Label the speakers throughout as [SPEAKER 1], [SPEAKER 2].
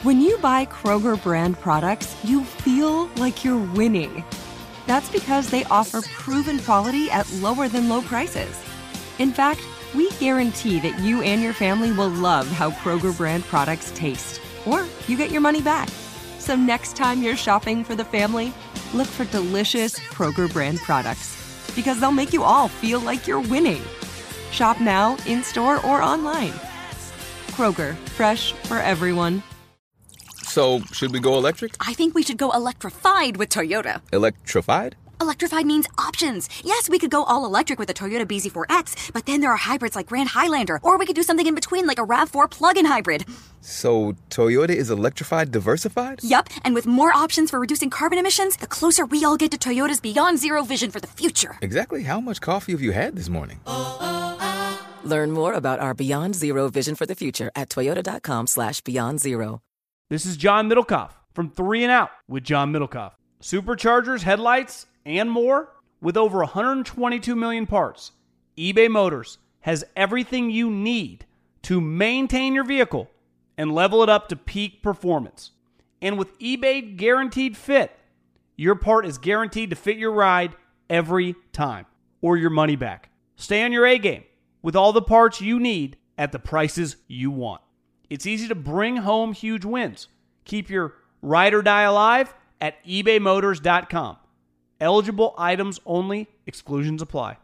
[SPEAKER 1] When you buy Kroger brand products, you feel like you're winning. That's because they offer proven quality at lower than low prices. In fact, we guarantee that you and your family will love how Kroger brand products taste, or you get your money back. So next time you're shopping for the family, look for delicious Kroger brand products, because they'll make you all feel like you're winning. Shop now, in-store, or online. Kroger, fresh for everyone.
[SPEAKER 2] So, should we go electric?
[SPEAKER 3] I think we should go electrified with Toyota.
[SPEAKER 2] Electrified?
[SPEAKER 3] Electrified means options. Yes, we could go all electric with a Toyota BZ4X, but then there are hybrids like Grand Highlander, or we could do something in between like a RAV4 plug-in hybrid.
[SPEAKER 2] So, Toyota is electrified diversified?
[SPEAKER 3] Yup, and with more options for reducing carbon emissions, the closer we all get to Toyota's Beyond Zero vision for the future.
[SPEAKER 2] Exactly how much coffee have you had this morning?
[SPEAKER 4] Learn more about our Beyond Zero vision for the future at toyota.com/Beyond Zero.
[SPEAKER 5] This is John Middlecoff from 3 and Out with John Middlecoff. Superchargers, headlights, and more. With over 122 million parts, eBay Motors has everything you need to maintain your vehicle and level it up to peak performance. And with eBay Guaranteed Fit, your part is guaranteed to fit your ride every time, or your money back. Stay on your A game with all the parts you need at the prices you want. It's easy to bring home huge wins. Keep your ride or die alive at ebaymotors.com. Eligible items only. Exclusions apply.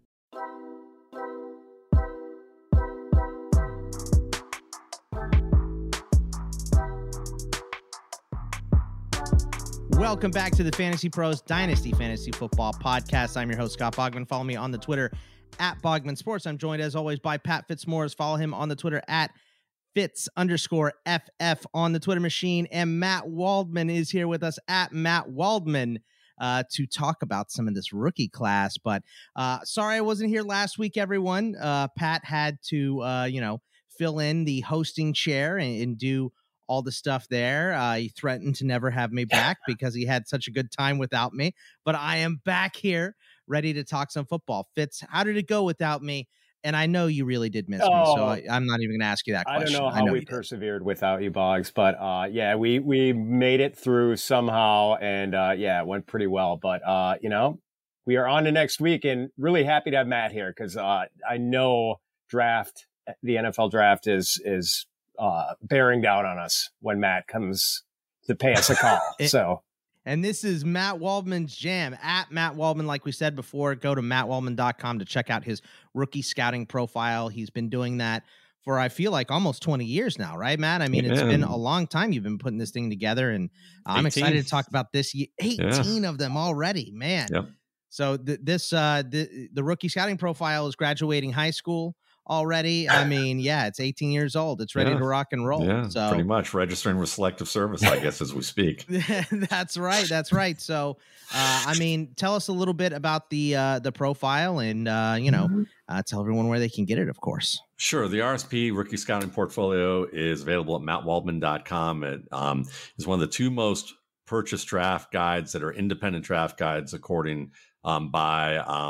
[SPEAKER 6] Welcome back to the Fantasy Pros Dynasty Fantasy Football Podcast. I'm your host, Scott Bogman. Follow me on the Twitter at Bogman Sports. I'm joined as always by Pat Fitzmaurice. Follow him on the Twitter at Fitz_FF on the Twitter machine. And Matt Waldman is here with us at Matt Waldman to talk about some of this rookie class. But sorry I wasn't here last week, everyone. Pat had to, fill in the hosting chair and do all the stuff there. He threatened to never have me back because he had such a good time without me. But I am back here ready to talk some football. Fitz, how did it go without me? And I know you really did miss me, so I'm not even going to ask you that question.
[SPEAKER 7] I don't know how we persevered without you, Boggs, but we made it through somehow, and it went pretty well. But we are on to next week, and really happy to have Matt here because I know the NFL draft is bearing down on us when Matt comes to pay us a call.
[SPEAKER 6] And this is Matt Waldman's jam. At Matt Waldman, like we said before, go to mattwaldman.com to check out his rookie scouting profile. He's been doing that for, I feel like, almost 20 years now, right, Matt? I mean, It's been a long time you've been putting this thing together, and I'm excited to talk about this. 18 of them already, man. Yep. So the rookie scouting profile is graduating high school already. I mean, it's 18 years old. It's ready to rock and roll.
[SPEAKER 8] Yeah,
[SPEAKER 6] so
[SPEAKER 8] pretty much registering with Selective Service, I guess, as we speak.
[SPEAKER 6] That's right. So, tell us a little bit about the profile and, tell everyone where they can get it, of course.
[SPEAKER 8] Sure. The RSP Rookie Scouting Portfolio is available at mattwaldman.com. It is one of the two most purchased draft guides that are independent draft guides according by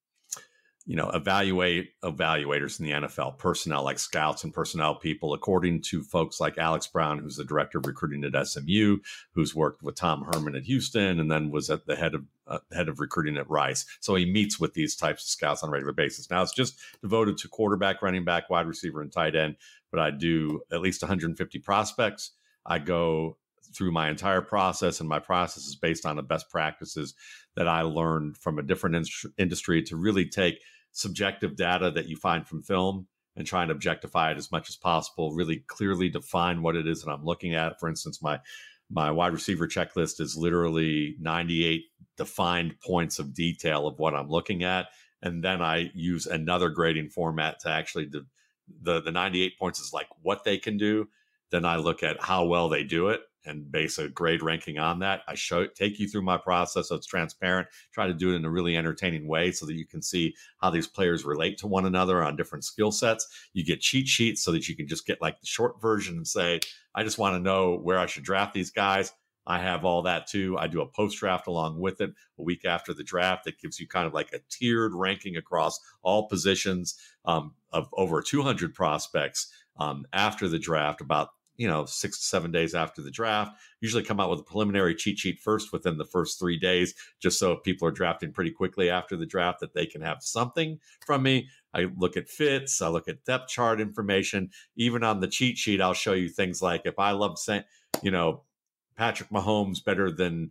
[SPEAKER 8] evaluators in the NFL, personnel like scouts and personnel people, according to folks like Alex Brown, who's the director of recruiting at SMU, who's worked with Tom Herman at Houston, and then was at the head of recruiting at Rice. So he meets with these types of scouts on a regular basis. Now it's just devoted to quarterback, running back, wide receiver, and tight end, but I do at least 150 prospects. I go through my entire process, and my process is based on the best practices that I learned from a different industry to really take subjective data that you find from film and try and objectify it as much as possible, really clearly define what it is that I'm looking at. For instance, my wide receiver checklist is literally 98 defined points of detail of what I'm looking at. And then I use another grading format to actually the 98 points is like what they can do. Then I look at how well they do it and base a grade ranking on that. I take you through my process so it's transparent, try to do it in a really entertaining way so that you can see how these players relate to one another on different skill sets. You get cheat sheets so that you can just get like the short version and say, I just want to know where I should draft these guys. I have all that too. I do a post draft along with it a week after the draft. That gives you kind of like a tiered ranking across all positions of over 200 prospects after the draft, about 6 to 7 days after the draft. Usually come out with a preliminary cheat sheet first within the first 3 days, just so if people are drafting pretty quickly after the draft that they can have something from me. I look at fits, I look at depth chart information. Even on the cheat sheet, I'll show you things like if I love saying, Patrick Mahomes better than,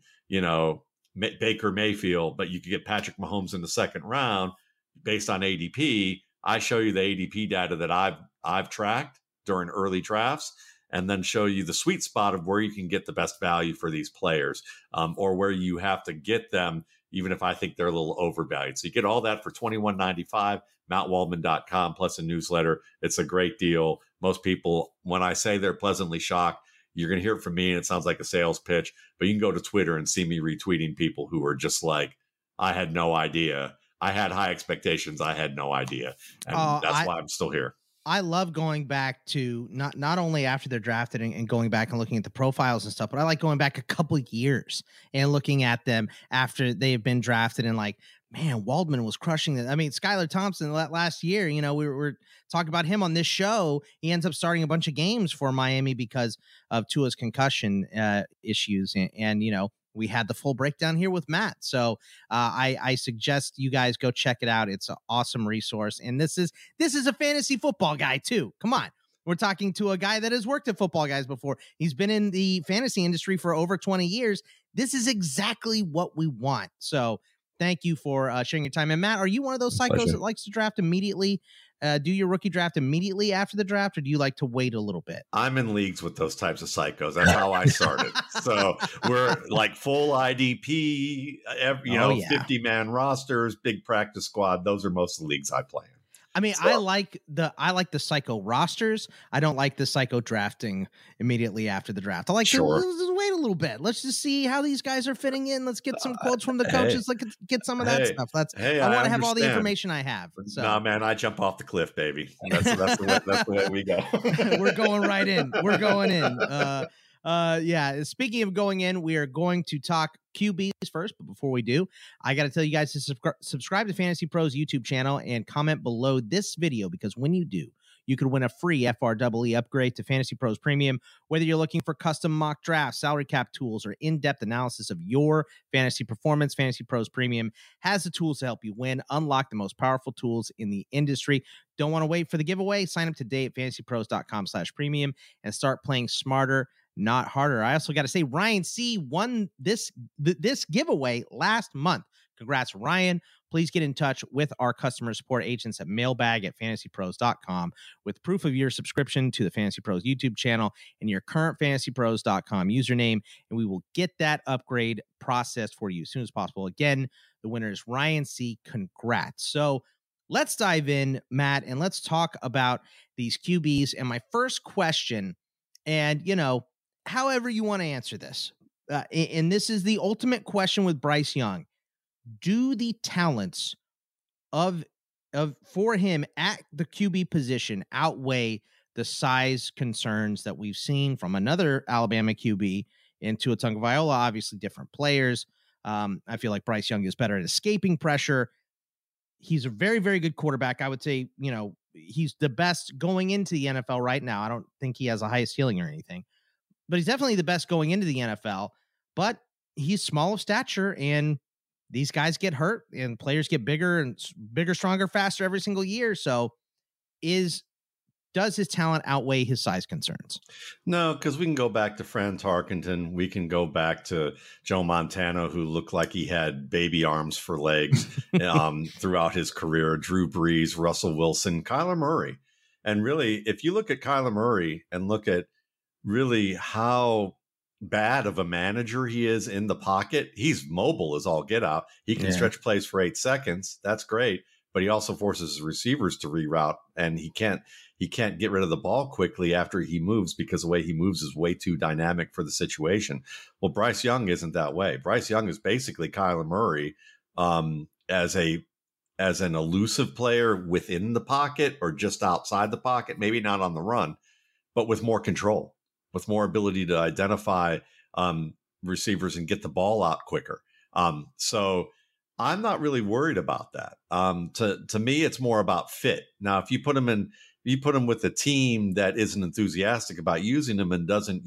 [SPEAKER 8] Baker Mayfield, but you could get Patrick Mahomes in the second round based on ADP. I show you the ADP data that I've tracked during early drafts, and then show you the sweet spot of where you can get the best value for these players, or where you have to get them, even if I think they're a little overvalued. So you get all that for $21.95, mattwaldman.com, plus a newsletter. It's a great deal. Most people, when I say they're pleasantly shocked, you're going to hear it from me, and it sounds like a sales pitch, but you can go to Twitter and see me retweeting people who are just like, I had no idea. I had high expectations. I had no idea. And that's why I'm still here.
[SPEAKER 6] I love going back to not only after they're drafted and going back and looking at the profiles and stuff, but I like going back a couple of years and looking at them after they have been drafted and like, man, Waldman was crushing it. I mean, Skylar Thompson last year, we were talking about him on this show. He ends up starting a bunch of games for Miami because of Tua's concussion issues. And we had the full breakdown here with Matt. So I suggest you guys go check it out. It's an awesome resource. And this is a fantasy football guy too. Come on. We're talking to a guy that has worked at Football Guys before. He's been in the fantasy industry for over 20 years. This is exactly what we want. So thank you for sharing your time. And Matt, are you one of those psychos that likes to draft immediately? Do your rookie draft immediately after the draft, or do you like to wait a little bit?
[SPEAKER 8] I'm in leagues with those types of psychos. That's how I started. So we're like full IDP, 50-man rosters, big practice squad. Those are most of the leagues I play in.
[SPEAKER 6] I mean, so, I like the psycho rosters. I don't like the psycho drafting immediately after the draft. I like to wait a little bit. Let's just see how these guys are fitting in. Let's get some quotes from the coaches. Let's get some of that stuff. I want to have all the information I have. So.
[SPEAKER 8] No, man, I jump off the cliff, baby. That's the way we go.
[SPEAKER 6] We're going right in. We're going in. Yeah. Speaking of going in, we are going to talk QBs first, but before we do, I got to tell you guys to subscribe to Fantasy Pros YouTube channel and comment below this video, because when you do, you could win a free FREE upgrade to Fantasy Pros Premium. Whether you're looking for custom mock drafts, salary cap tools, or in-depth analysis of your fantasy performance, Fantasy Pros Premium has the tools to help you win. Unlock the most powerful tools in the industry. Don't want to wait for the giveaway? Sign up today at fantasypros.com/premium and start playing smarter, not harder. I also got to say, Ryan C. won this giveaway last month. Congrats, Ryan. Please get in touch with our customer support agents at mailbag@fantasypros.com with proof of your subscription to the Fantasy Pros YouTube channel and your current fantasypros.com username, and we will get that upgrade processed for you as soon as possible. Again, the winner is Ryan C. Congrats. So let's dive in, Matt, and let's talk about these QBs. And my first question, and, however you want to answer this, and this is the ultimate question with Bryce Young. Do the talents for him at the QB position outweigh the size concerns that we've seen from another Alabama QB in Tua Tagovailoa? Obviously different players. I feel like Bryce Young is better at escaping pressure. He's a very, very good quarterback. I would say, he's the best going into the NFL right now. I don't think he has the highest ceiling or anything, but he's definitely the best going into the NFL. But he's small of stature, and these guys get hurt and players get bigger, stronger, faster every single year. So does his talent outweigh his size concerns?
[SPEAKER 8] No, because we can go back to Fran Tarkenton. We can go back to Joe Montana, who looked like he had baby arms for legs throughout his career. Drew Brees, Russell Wilson, Kyler Murray. And really, if you look at Kyler Murray and look at really how bad of a manager he is in the pocket, he's mobile as all get out. He can stretch plays for 8 seconds. That's great. But he also forces his receivers to reroute, and he can't get rid of the ball quickly after he moves, because the way he moves is way too dynamic for the situation. Well, Bryce Young isn't that way. Bryce Young is basically Kyler Murray as an elusive player within the pocket or just outside the pocket, maybe not on the run, but with more control, with more ability to identify receivers and get the ball out quicker. So I'm not really worried about that. To me, it's more about fit. Now, if you put him in You put him with a team that isn't enthusiastic about using him and doesn't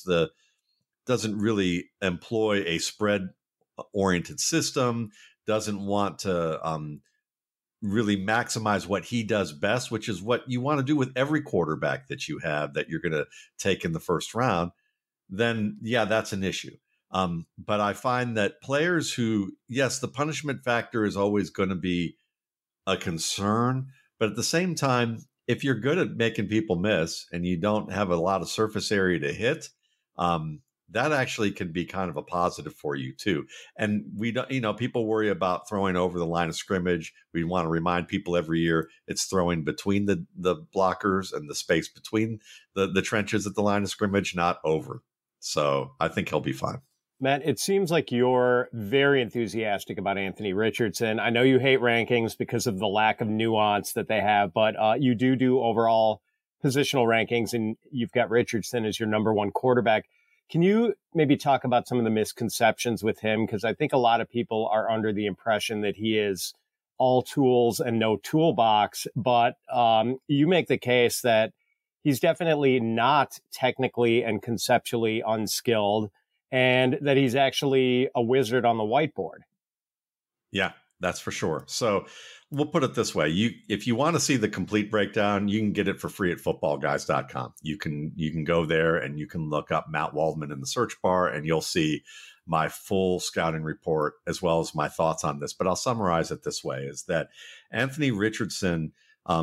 [SPEAKER 8] really employ a spread oriented system, doesn't want to really maximize what he does best, which is what you want to do with every quarterback that you have that you're going to take in the first round, then yeah, that's an issue. But I find that players who, yes, the punishment factor is always going to be a concern, but at the same time, if you're good at making people miss and you don't have a lot of surface area to hit, that actually can be kind of a positive for you too. And we don't, people worry about throwing over the line of scrimmage. We want to remind people every year it's throwing between the blockers and the space between the trenches at the line of scrimmage, not over. So I think he'll be fine.
[SPEAKER 7] Matt, it seems like you're very enthusiastic about Anthony Richardson. I know you hate rankings because of the lack of nuance that they have, but you do overall positional rankings, and you've got Richardson as your number one quarterback. Can you maybe talk about some of the misconceptions with him? Because I think a lot of people are under the impression that he is all tools and no toolbox, but you make the case that he's definitely not technically and conceptually unskilled, and that he's actually a wizard on the whiteboard.
[SPEAKER 8] Yeah, that's for sure. So we'll put it this way. If you want to see the complete breakdown, you can get it for free at footballguys.com. You can go there and you can look up Matt Waldman in the search bar, and you'll see my full scouting report as well as my thoughts on this. But I'll summarize it this way, is that Anthony Richardson's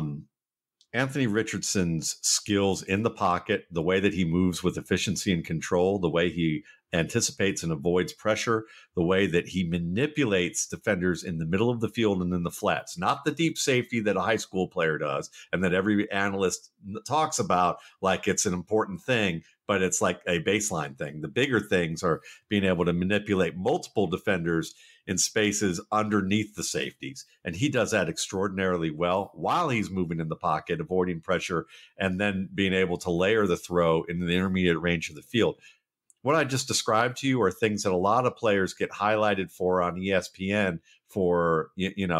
[SPEAKER 8] skills in the pocket, the way that he moves with efficiency and control, the way he anticipates and avoids pressure, the way that he manipulates defenders in the middle of the field and in the flats, not the deep safety that a high school player does and that every analyst talks about like it's an important thing, but it's like a baseline thing. The bigger things are being able to manipulate multiple defenders in spaces underneath the safeties. And he does that extraordinarily well while he's moving in the pocket, avoiding pressure, and then being able to layer the throw in the intermediate range of the field. What I just described to you are things that a lot of players get highlighted for on ESPN for,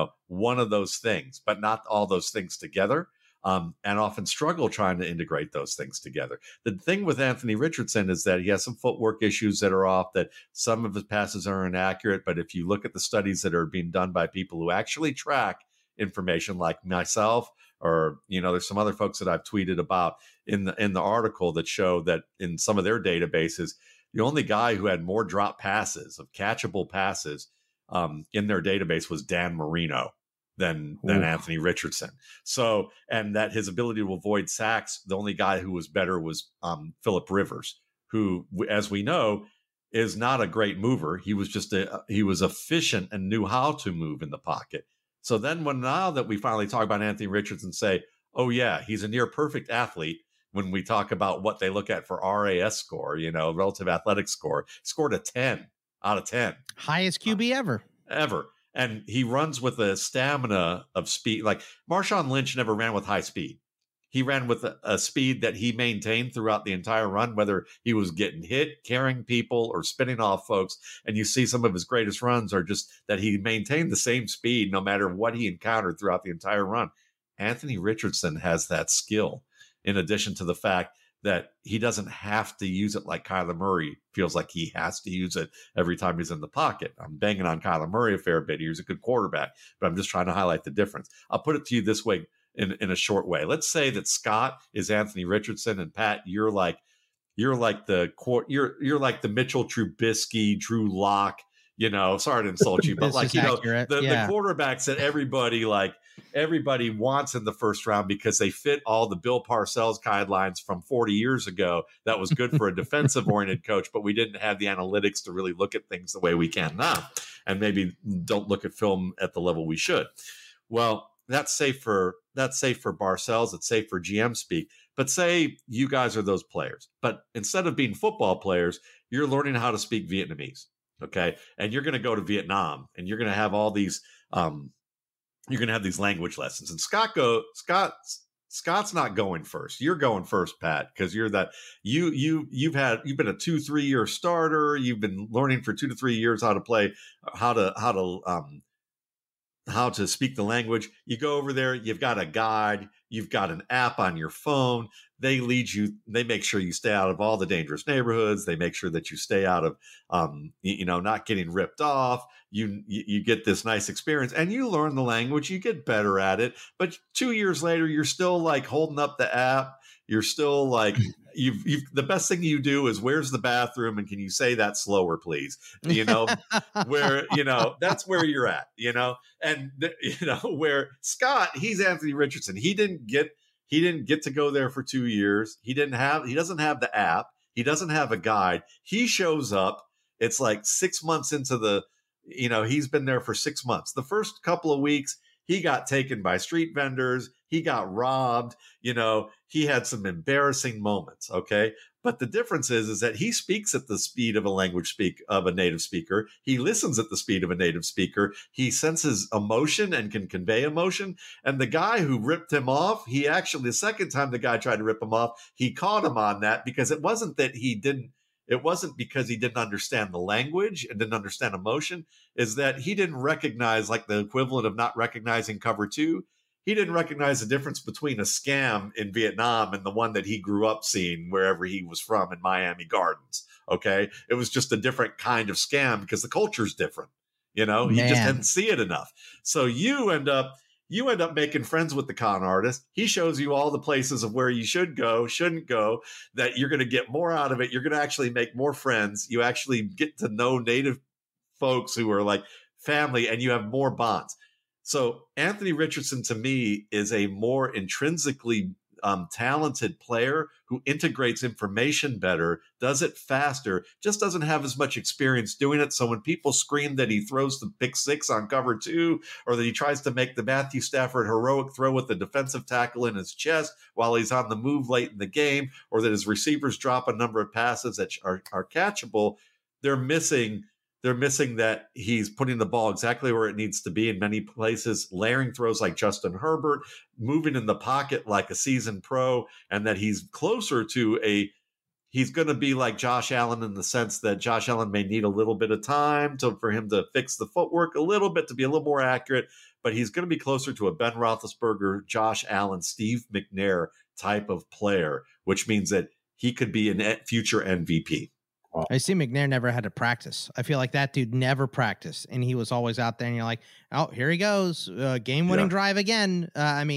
[SPEAKER 8] one of those things, but not all those things together, and often struggle trying to integrate those things together. The thing with Anthony Richardson is that he has some footwork issues that are off, that some of his passes are inaccurate. But if you look at the studies that are being done by people who actually track information like myself, or, there's some other folks that I've tweeted about in the article that show that in some of their databases, the only guy who had more drop passes of catchable passes in their database was Dan Marino than Anthony Richardson. So, and that his ability to avoid sacks, the only guy who was better was Phillip Rivers, who, as we know, is not a great mover. He was he was efficient and knew how to move in the pocket. So then now that we finally talk about Anthony Richardson, say, oh yeah, he's a near perfect athlete. When we talk about what they look at for RAS score, relative athletic score, scored a 10 out of 10.
[SPEAKER 6] Highest QB ever. And he runs with a stamina of speed. Like Marshawn Lynch never ran with high speed. He ran with a speed that he maintained throughout the entire run, whether he was getting hit, carrying people, or spinning off folks. And you see some of his greatest runs are just that he maintained the same speed no matter what he encountered throughout the entire run. Anthony Richardson has that skill, in addition to the fact that he doesn't have to use it like Kyler Murray feels like he has to use it every time he's in the pocket. I'm banging on Kyler Murray a fair bit. He's a good quarterback, but I'm just trying to highlight the difference. I'll put it to you this way in a short way. Let's say that Scott is Anthony Richardson, and Pat, you're like the Mitchell Trubisky, Drew Lock. Sorry to insult you, but the quarterbacks that everybody wants in the first round because they fit all the Bill Parcells guidelines from 40 years ago. That was good for a defensive oriented coach, but we didn't have the analytics to really look at things the way we can now, and maybe don't look at film at the level we should. Well, that's safe for Parcells. It's safe for GM speak. But say you guys are those players, but instead of being football players, you're learning how to speak Vietnamese. Okay. And you're going to go to Vietnam and you're going to have all these, language lessons. And Scott's not going first. You're going first, Pat, because you're that you've been a 2-3 year starter. You've been learning for 2 to 3 years how to play, how to speak the language. You go over there, you've got a guide,
[SPEAKER 8] You've got an app on your phone. They lead you. They make sure you stay out of all the dangerous neighborhoods. They make sure that you stay out of, not getting ripped off. You get this nice experience, and you learn the language. You get better at it. But 2 years later, you're still like holding up the app. You're still like the best thing you do is, where's the bathroom, and can you say that slower, please? Where that's where you're at. And where Scott, he's Anthony Richardson. He didn't get to go there for 2 years. He doesn't have the app. He doesn't have a guide. He shows up. It's like 6 months into he's been there for 6 months. The first couple of weeks, he got taken by street vendors. He got robbed. He had some embarrassing moments. Okay. But the difference is that he speaks at the speed of a native speaker. He listens at the speed of a native speaker. He senses emotion and can convey emotion. And the guy who ripped him off, the second time the guy tried to rip him off, he caught him on that, because it wasn't because he didn't understand the language and didn't understand emotion, is that he didn't recognize, like the equivalent of not recognizing cover 2. He didn't recognize the difference between a scam in Vietnam and the one that he grew up seeing wherever he was from in Miami Gardens. Okay. It was just a different kind of scam because the culture's different. He just didn't see it enough. So you end up making friends with the con artist. He shows you all the places of where you should go, shouldn't go, that you're going to get more out of it. You're going to actually make more friends. You actually get to know native folks who are like family, and you have more bonds. So Anthony Richardson, to me, is a more intrinsically talented player who integrates information better, does it faster, just doesn't have as much experience doing it. So when people scream that he throws the pick 6 on cover 2, or that he tries to make the Matthew Stafford heroic throw with the defensive tackle in his chest while he's on the move late in the game, or that his receivers drop a number of passes that are catchable, they're missing that he's putting the ball exactly where it needs to be in many places, layering throws like Justin Herbert, moving in the pocket like a seasoned pro, and that he's closer to he's going to be like Josh Allen, in the sense that Josh Allen may need a little bit of time for him to fix the footwork a little bit, to be a little more accurate, but he's going to be closer to a Ben Roethlisberger, Josh Allen, Steve McNair type of player, which means that he could be a future MVP.
[SPEAKER 6] I see McNair never had to practice. I feel like that dude never practiced, and he was always out there, and you're like, oh, here he goes. Game-winning drive again.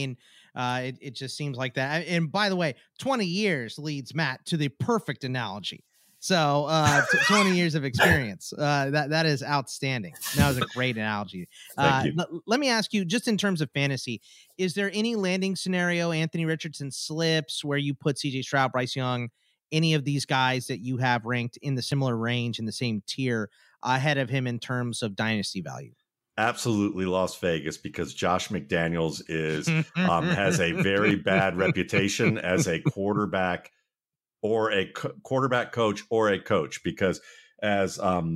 [SPEAKER 6] It just seems like that. And by the way, 20 years leads Matt to the perfect analogy. So 20 years of experience. That is outstanding. That was a great analogy. Let me ask you, just in terms of fantasy, is there any landing scenario Anthony Richardson slips where you put CJ Stroud, Bryce Young, any of these guys that you have ranked in the similar range, in the same tier, ahead of him in terms of dynasty value?
[SPEAKER 8] Absolutely Las Vegas, because Josh McDaniels has a very bad reputation as a quarterback or a quarterback coach or a coach, because as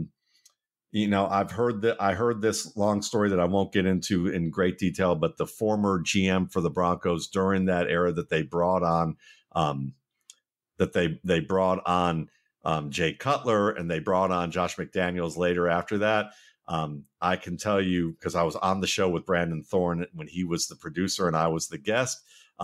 [SPEAKER 8] I heard this long story that I won't get into in great detail, but the former GM for the Broncos during that era that they brought on Jay Cutler, and they brought on Josh McDaniels later after that. I can tell you, because I was on the show with Brandon Thorne when he was the producer and I was the guest.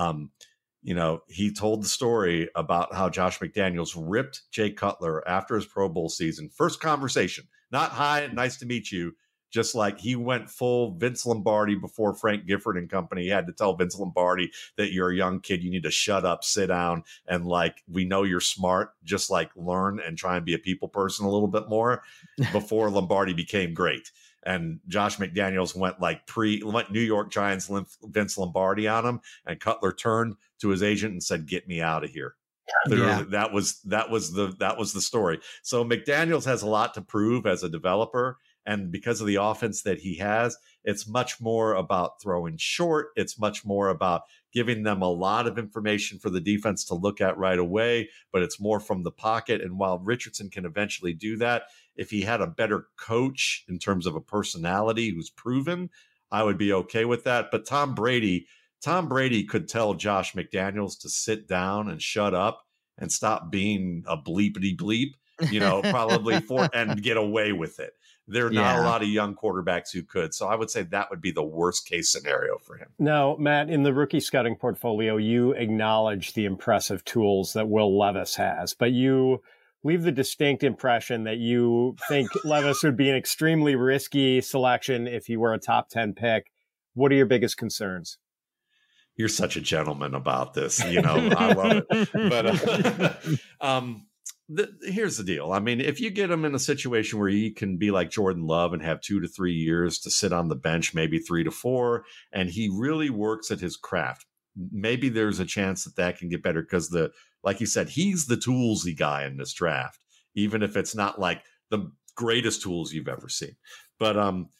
[SPEAKER 8] He told the story about how Josh McDaniels ripped Jay Cutler after his Pro Bowl season. First conversation, not hi, nice to meet you. Just like he went full Vince Lombardi before Frank Gifford and company. He had to tell Vince Lombardi that you're a young kid. You need to shut up, sit down. And like, we know you're smart, just like learn and try and be a people person a little bit more before Lombardi became great. And Josh McDaniels went New York Giants Vince Lombardi on him. And Cutler turned to his agent and said, "Get me out of here." Yeah. That was the story. So McDaniels has a lot to prove as a developer. And because of the offense that he has, it's much more about throwing short. It's much more about giving them a lot of information for the defense to look at right away, but it's more from the pocket. And while Richardson can eventually do that, if he had a better coach in terms of a personality who's proven, I would be okay with that. But Tom Brady could tell Josh McDaniels to sit down and shut up and stop being a bleepity bleep. probably and get away with it. There are not a lot of young quarterbacks who could. So I would say that would be the worst case scenario for him.
[SPEAKER 7] Now, Matt, in the rookie scouting portfolio, you acknowledge the impressive tools that Will Levis has, but you leave the distinct impression that you think Levis would be an extremely risky selection if he were a top 10 pick. What are your biggest concerns?
[SPEAKER 8] You're such a gentleman about this. I love it. But here's the deal. I mean, if you get him in a situation where he can be like Jordan Love and have 2 to 3 years to sit on the bench, maybe 3 to 4, and he really works at his craft, maybe there's a chance that can get better because like you said, he's the toolsy guy in this draft, even if it's not like the greatest tools you've ever seen. But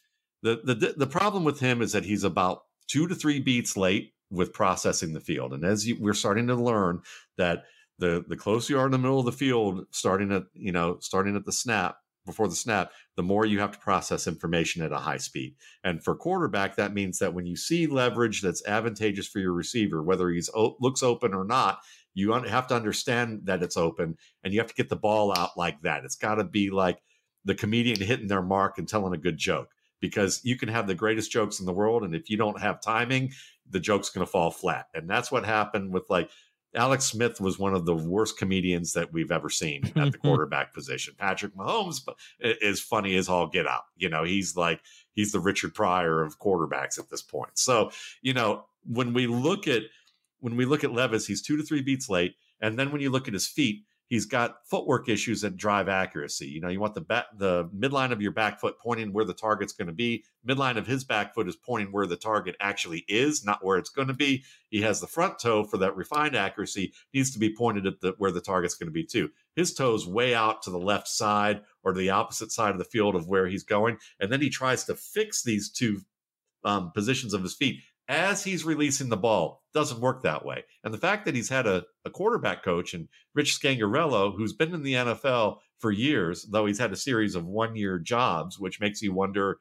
[SPEAKER 8] the problem with him is that he's about 2 to 3 beats late with processing the field. And we're starting to learn that the closer you are in the middle of the field, starting at the snap, before the snap, the more you have to process information at a high speed. And for quarterback, that means that when you see leverage that's advantageous for your receiver, whether he's looks open or not, you have to understand that it's open, and you have to get the ball out like that. It's got to be like the comedian hitting their mark and telling a good joke, because you can have the greatest jokes in the world, and if you don't have timing, the joke's going to fall flat. And that's what happened with Alex Smith was one of the worst comedians that we've ever seen at the quarterback position. Patrick Mahomes is funny as all get out. He's the Richard Pryor of quarterbacks at this point. So, when we look at Levis, he's 2 to 3 beats late. And then when you look at his feet, he's got footwork issues that drive accuracy. You want the midline of your back foot pointing where the target's going to be. Midline of his back foot is pointing where the target actually is, not where it's going to be. He has the front toe for that refined accuracy, needs to be pointed at where the target's going to be too. His toe's way out to the left side or to the opposite side of the field of where he's going. And then he tries to fix these two positions of his feet as he's releasing the ball. Doesn't work that way. And the fact that he's had a quarterback coach and Rich Scangarello, who's been in the NFL for years, though he's had a series of 1-year jobs, which makes you wonder,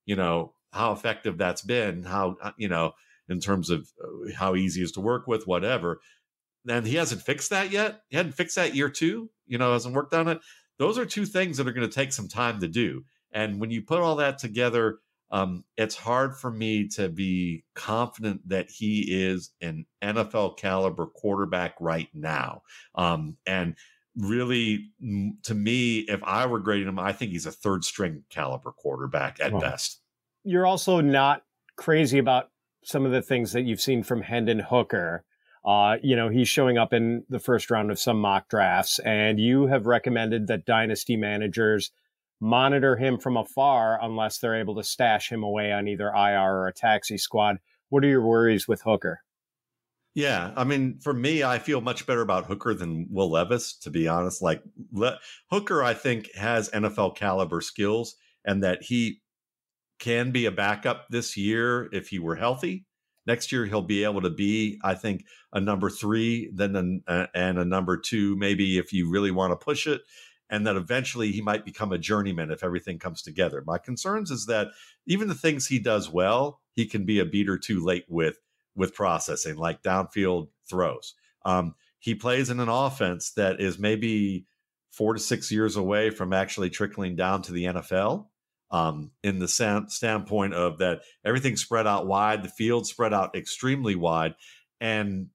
[SPEAKER 8] how effective that's been, how, in terms of how easy it is to work with, whatever. And he hasn't fixed that yet. He hadn't fixed that year 2, hasn't worked on it. Those are 2 things that are going to take some time to do. And when you put all that together, it's hard for me to be confident that he is an NFL caliber quarterback right now. And really, to me, if I were grading him, I think he's a 3rd string caliber quarterback at best.
[SPEAKER 7] You're also not crazy about some of the things that you've seen from Hendon Hooker. He's showing up in the first round of some mock drafts, and you have recommended that dynasty managers monitor him from afar unless they're able to stash him away on either IR or a taxi squad. What are your worries with Hooker?
[SPEAKER 8] Yeah, I mean, for me, I feel much better about Hooker than Will Levis, to be honest. Hooker, I think, has NFL caliber skills, and that he can be a backup this year if he were healthy. Next year, he'll be able to be, I think, a number 3, then and a number 2, maybe if you really want to push it. And that eventually he might become a journeyman if everything comes together. My concerns is that even the things he does well, he can be a beat or 2 late with processing, like downfield throws. He plays in an offense that is maybe 4 to 6 years away from actually trickling down to the NFL, in the standpoint of that everything's spread out wide, the field spread out extremely wide. And,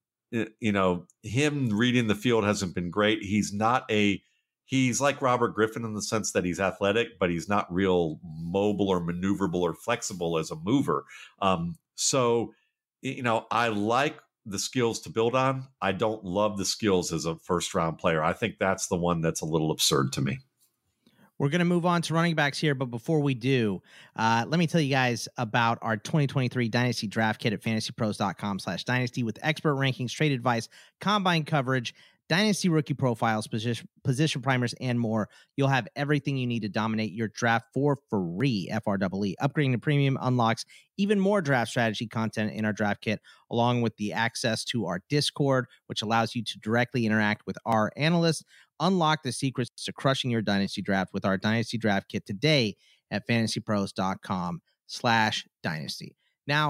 [SPEAKER 8] him reading the field hasn't been great. He's like Robert Griffin in the sense that he's athletic, but he's not real mobile or maneuverable or flexible as a mover. So, I like the skills to build on. I don't love the skills as a first-round player. I think that's the one that's a little absurd to me.
[SPEAKER 6] We're going to move on to running backs here, but before we do, let me tell you guys about our 2023 Dynasty Draft Kit at fantasypros.com/dynasty with expert rankings, trade advice, combine coverage, Dynasty rookie profiles, position primers, and more. You'll have everything you need to dominate your draft for free, FREE. Upgrading to premium unlocks even more draft strategy content in our draft kit, along with the access to our Discord, which allows you to directly interact with our analysts. Unlock the secrets to crushing your Dynasty draft with our Dynasty Draft Kit today at fantasypros.com/dynasty. Now,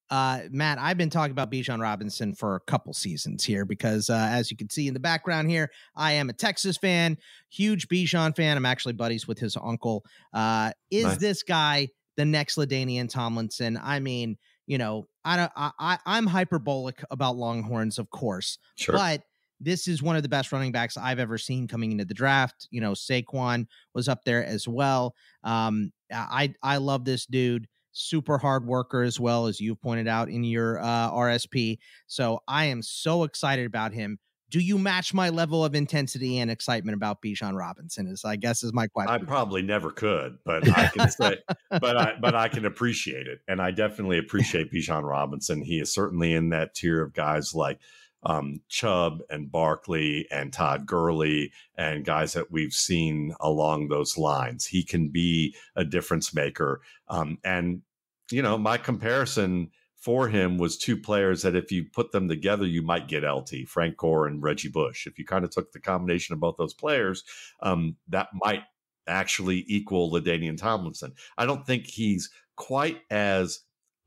[SPEAKER 6] Matt, I've been talking about Bijan Robinson for a couple seasons here because, as you can see in the background here, I am a Texas fan, huge Bijan fan. I'm actually buddies with his uncle. Is
[SPEAKER 8] Nice.
[SPEAKER 6] this guy the next LaDainian Tomlinson? I mean, you know, I'm hyperbolic about Longhorns, of course,
[SPEAKER 8] Sure.
[SPEAKER 6] but this is one of the best running backs I've ever seen coming into the draft. You know, Saquon was up there as well. I love this dude. Super hard worker as well, as you've pointed out in your RSP. So I am so excited about him. Do you match my level of intensity and excitement about Bijan Robinson? Is my question.
[SPEAKER 8] I probably never could, but I can say, but I can appreciate it, and I definitely appreciate Bijan Robinson. He is certainly in that tier of guys like Chubb and Barkley and Todd Gurley and guys that we've seen along those lines. He can be a difference maker. And, you know, my comparison for him was two players that if you put them together, you might get LT, Frank Gore and Reggie Bush. If you kind of took the combination of both those players, that might actually equal LaDainian Tomlinson. I don't think he's quite as,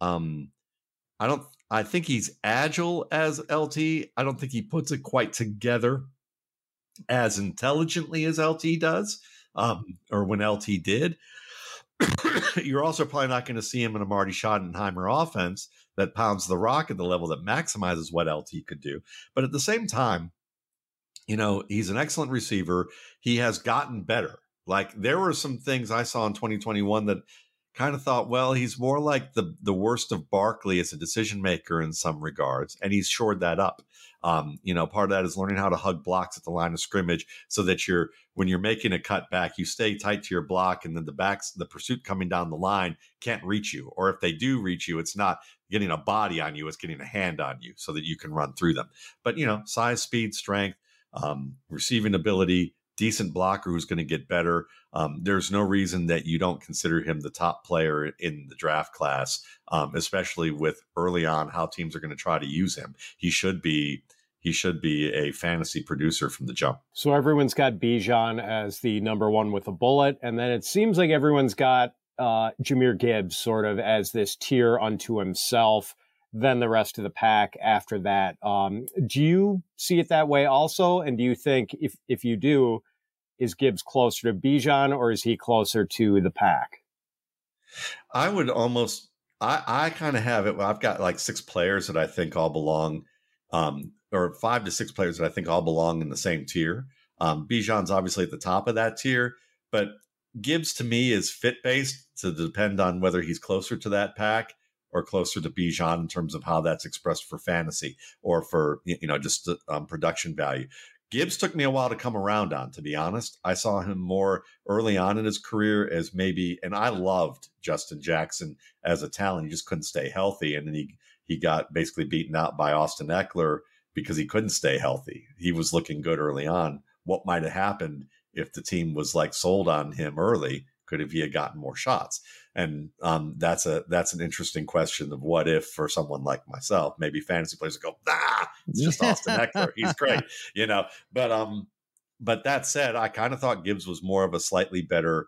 [SPEAKER 8] I think he's agile as LT. I don't think he puts it quite together as intelligently as LT does, or when LT did. You're also probably not going to see him in a Marty Schottenheimer offense that pounds the rock at the level that maximizes what LT could do. But at the same time, you know, he's an excellent receiver. He has gotten better. Like, there were some things I saw in 2021 that kind of thought, well, he's more like the worst of Barkley as a decision maker in some regards, and he's shored that up. You know, part of that is learning how to hug blocks at the line of scrimmage so that when you're making a cut back, you stay tight to your block, and then the pursuit coming down the line can't reach you. Or if they do reach you, it's not getting a body on you, it's getting a hand on you so that you can run through them. But, you know, size, speed, strength, receiving ability, decent blocker who's going to get better. There's no reason that you don't consider him the top player in the draft class, especially with early on how teams are going to try to use him. He should be a fantasy producer from the jump.
[SPEAKER 7] So everyone's got Bijan as the number one with a bullet, and then it seems like everyone's got Jahmyr Gibbs sort of as this tier unto himself, then the rest of the pack after that. Do you see it that way also? And do you think if you do, is Gibbs closer to Bijan or is he closer to the pack?
[SPEAKER 8] I would almost, I kind of have it. I've got like 6 players that I think all belong, or 5 to 6 players that I think all belong in the same tier. Bijan's obviously at the top of that tier, but Gibbs to me is fit based to depend on whether he's closer to that pack or closer to Bijan in terms of how that's expressed for fantasy or for, you know, just production value. Gibbs took me a while to come around on, to be honest. I saw him more early on in his career as maybe, and I loved Justin Jackson as a talent. He just couldn't stay healthy. And then he got basically beaten out by Austin Eckler because he couldn't stay healthy. He was looking good early on. What might have happened if the team was like sold on him early? Could have he had gotten more shots? And that's an interesting question of what if for someone like myself, maybe fantasy players go, it's just Austin Eckler. He's great, you know. But that said, I kind of thought Gibbs was more of a slightly better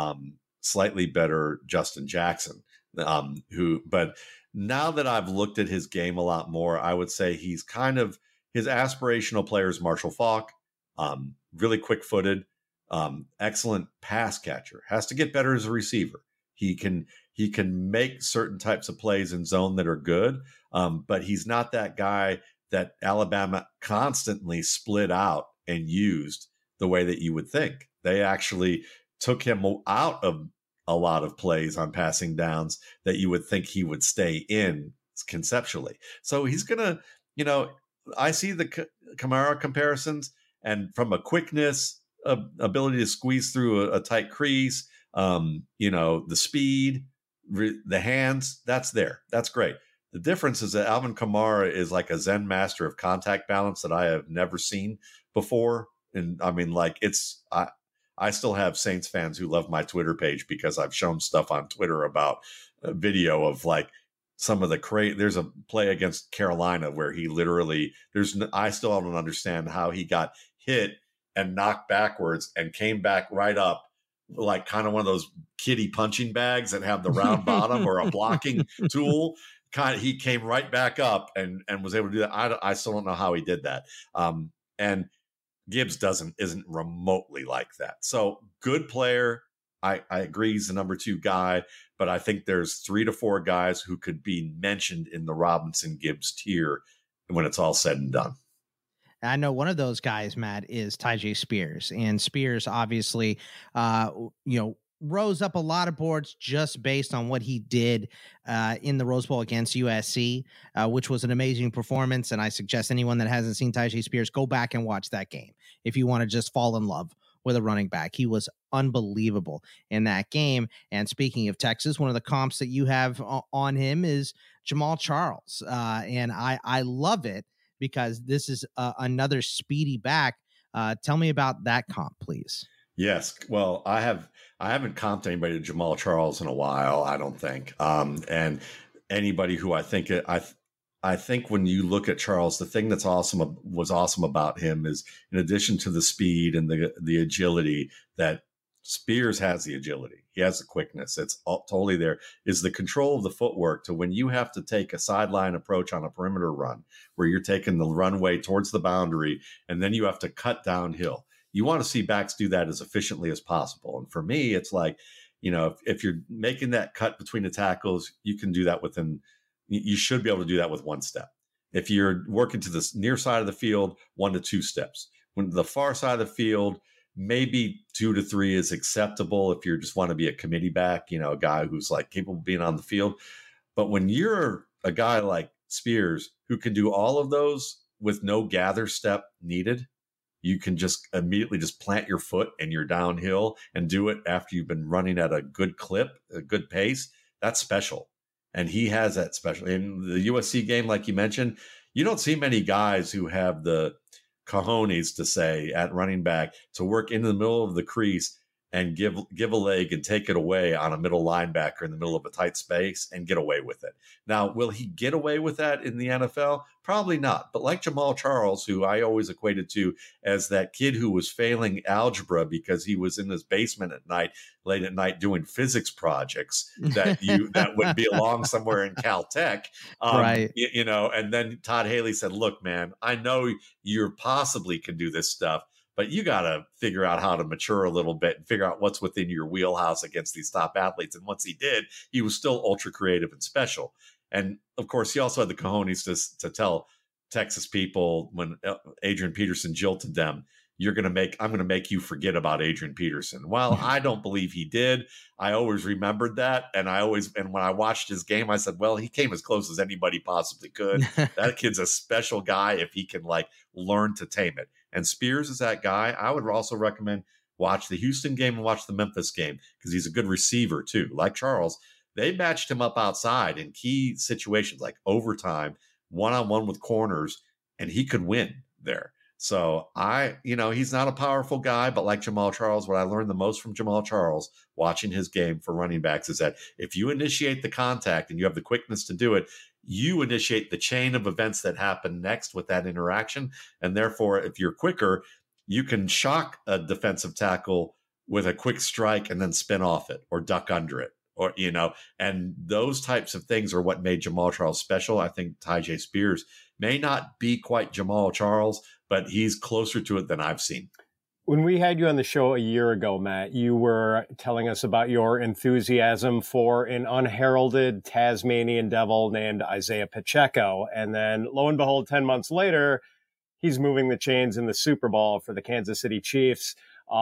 [SPEAKER 8] Justin Jackson. But now that I've looked at his game a lot more, I would say he's kind of his aspirational player is Marshall Faulk, really quick footed. Excellent pass catcher, has to get better as a receiver. He can make certain types of plays in zone that are good, but he's not that guy that Alabama constantly split out and used the way that you would think. They actually took him out of a lot of plays on passing downs that you would think he would stay in conceptually. So he's going to, you know, I see the Kamara comparisons, and from a quickness, ability to squeeze through a tight crease, you know, the speed, the hands, that's there. That's great. The difference is that Alvin Kamara is like a Zen master of contact balance that I have never seen before. And I mean, like I still have Saints fans who love my Twitter page because I've shown stuff on Twitter about a video of like some of the there's a play against Carolina where he literally, I still don't understand how he got hit and knocked backwards and came back right up, like kind of one of those kiddie punching bags that have the round bottom or a blocking tool he came right back up and was able to do that. I still don't know how he did that. And Gibbs isn't remotely like that. So good player. I agree he's the number 2 guy, but I think there's 3 to 4 guys who could be mentioned in the Robinson Gibbs tier when it's all said and done.
[SPEAKER 6] I know one of those guys, Matt, is Tyjae Spears, and Spears obviously, rose up a lot of boards just based on what he did in the Rose Bowl against USC, which was an amazing performance. And I suggest anyone that hasn't seen Tyjae Spears, go back and watch that game if you want to just fall in love with a running back. He was unbelievable in that game. And speaking of Texas, one of the comps that you have on him is Jamaal Charles. And I love it because this is another speedy back. Tell me about that comp, please.
[SPEAKER 8] Yes. Well, I haven't comped anybody to Jamaal Charles in a while, I don't think. And anybody who I think when you look at Charles, the thing was awesome about him is, in addition to the speed and the agility, that Spears has the agility. He has the quickness. It's totally there. Is the control of the footwork to when you have to take a sideline approach on a perimeter run where you're taking the runway towards the boundary and then you have to cut downhill. You want to see backs do that as efficiently as possible. And for me, it's like, if you're making that cut between the tackles, you can do that you should be able to do that with 1 step. If you're working to the near side of the field, 1 to 2 steps. When the far side of the field, maybe 2 to 3 is acceptable if you just want to be a committee back, a guy who's like capable of being on the field. But when you're a guy like Spears who can do all of those with no gather step needed, you can just immediately just plant your foot and you're downhill and do it after you've been running at a good clip, a good pace. That's special. And he has that special. In the USC game, like you mentioned, you don't see many guys who have the cojones to say at running back to work in the middle of the crease and give a leg and take it away on a middle linebacker in the middle of a tight space and get away with it. Now, will he get away with that in the NFL? Probably not. But like Jamaal Charles, who I always equated to as that kid who was failing algebra because he was in his basement late at night doing physics projects that would be along somewhere in Caltech.
[SPEAKER 6] Right.
[SPEAKER 8] And then Todd Haley said, look, man, I know you possibly can do this stuff, but you got to figure out how to mature a little bit and figure out what's within your wheelhouse against these top athletes. And once he did, he was still ultra creative and special. And of course, he also had the cojones to tell Texas people when Adrian Peterson jilted them, I'm going to make you forget about Adrian Peterson. Well, I don't believe he did. I always remembered that. And when I watched his game, I said, well, he came as close as anybody possibly could. That kid's a special guy if he can learn to tame it. And Spears is that guy. I would also recommend watch the Houston game and watch the Memphis game because he's a good receiver too. Like Charles, they matched him up outside in key situations like overtime, one-on-one with corners, and he could win there. So he's not a powerful guy, but like Jamaal Charles, what I learned the most from Jamaal Charles watching his game for running backs is that if you initiate the contact and you have the quickness to do it, you initiate the chain of events that happen next with that interaction. And therefore, if you're quicker, you can shock a defensive tackle with a quick strike and then spin off it or duck under it. And those types of things are what made Jamaal Charles special. I think Tyjae Spears may not be quite Jamaal Charles, but he's closer to it than I've seen.
[SPEAKER 7] When we had you on the show a year ago, Matt, you were telling us about your enthusiasm for an unheralded Tasmanian devil named Isaiah Pacheco. And then lo and behold, 10 months later, he's moving the chains in the Super Bowl for the Kansas City Chiefs.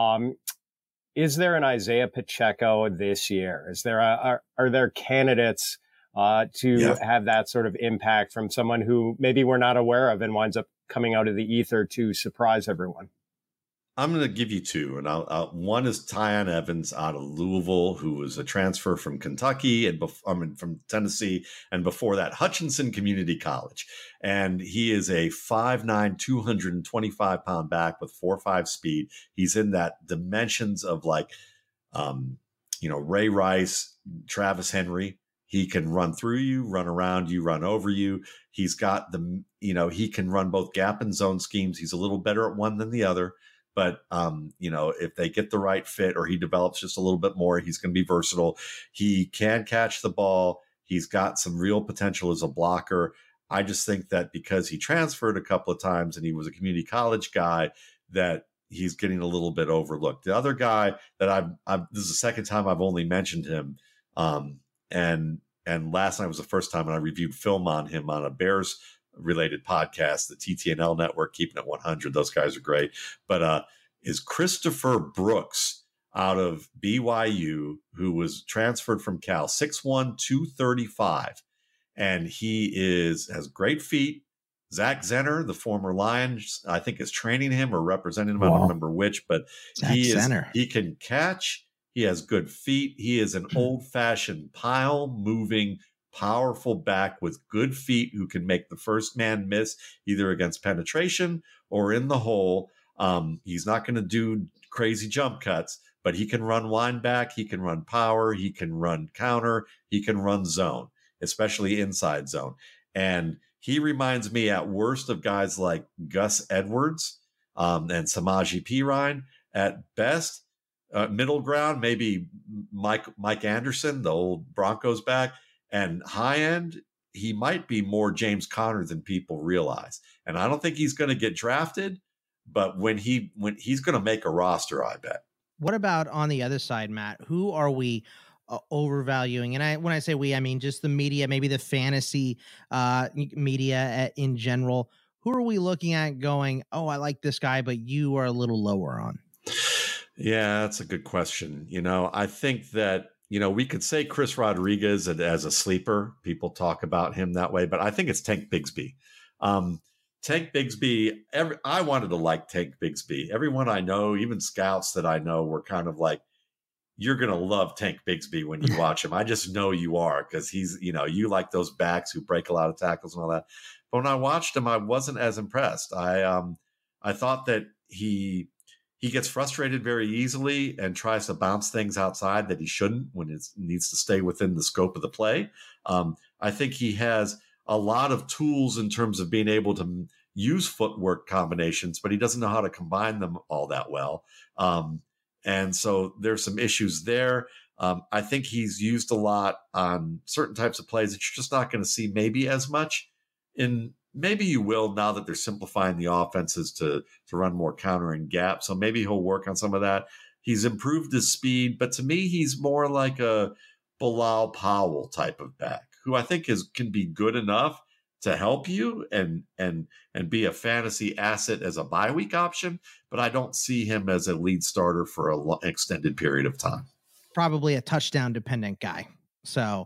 [SPEAKER 7] Is there an Isaiah Pacheco this year? Are there candidates to have that sort of impact from someone who maybe we're not aware of and winds up coming out of the ether to surprise everyone?
[SPEAKER 8] I'm going to give you two. And one is Tyon Evans out of Louisville, who was a transfer from Kentucky and from Tennessee. And before that, Hutchinson Community College. And he is a 5'9", 225-pound back with 4.5 speed. He's in that dimensions of Ray Rice, Travis Henry. He can run through you, run around you, run over you. He's got he can run both gap and zone schemes. He's a little better at one than the other. But, if they get the right fit or he develops just a little bit more, he's going to be versatile. He can catch the ball. He's got some real potential as a blocker. I just think that because he transferred a couple of times and he was a community college guy, that he's getting a little bit overlooked. The other guy that I've this is the second time I've only mentioned him, and last night was the first time when I reviewed film on him on a Bears related podcast, the TTNL Network, Keeping It 100. Those guys are great. But is Christopher Brooks out of BYU, who was transferred from Cal, 6'1", 235. And he has great feet. Zach Zenner, the former Lion, I think is training him or representing him. Wow. I don't remember which, but he can catch. He has good feet. He is an old-fashioned pile-moving, powerful back with good feet who can make the first man miss either against penetration or in the hole. He's not going to do crazy jump cuts, but he can run wind back. He can run power. He can run counter. He can run zone, especially inside zone. And he reminds me at worst of guys like Gus Edwards and Samaje Perine. At best, middle ground, maybe Mike Anderson, the old Broncos back. And high end, he might be more James Conner than people realize. And I don't think he's going to get drafted, but when he's going to make a roster, I bet.
[SPEAKER 6] What about on the other side, Matt? Who are we overvaluing? And when I say we, I mean just the media, maybe the fantasy media in general. Who are we looking at going, oh, I like this guy, but you are a little lower on?
[SPEAKER 8] Yeah, that's a good question. I think that, we could say Chris Rodriguez as a sleeper. People talk about him that way, but I think it's Tank Bigsby. Tank Bigsby, I wanted to like Tank Bigsby. Everyone I know, even scouts that I know, were kind of like, you're going to love Tank Bigsby when you watch him. I just know you are, because he's, you like those backs who break a lot of tackles and all that. But when I watched him, I wasn't as impressed. I thought that he gets frustrated very easily and tries to bounce things outside that he shouldn't when it needs to stay within the scope of the play. I think he has a lot of tools in terms of being able to use footwork combinations, but he doesn't know how to combine them all that well. And so there's some issues there. I think he's used a lot on certain types of plays that you're just not going to see maybe as much in. Maybe you will now that they're simplifying the offenses to run more counter and gap. So maybe he'll work on some of that. He's improved his speed, but to me, he's more like a Bilal Powell type of back who I think can be good enough to help you and be a fantasy asset as a bye week option. But I don't see him as a lead starter for an extended period of time.
[SPEAKER 6] Probably a touchdown dependent guy. So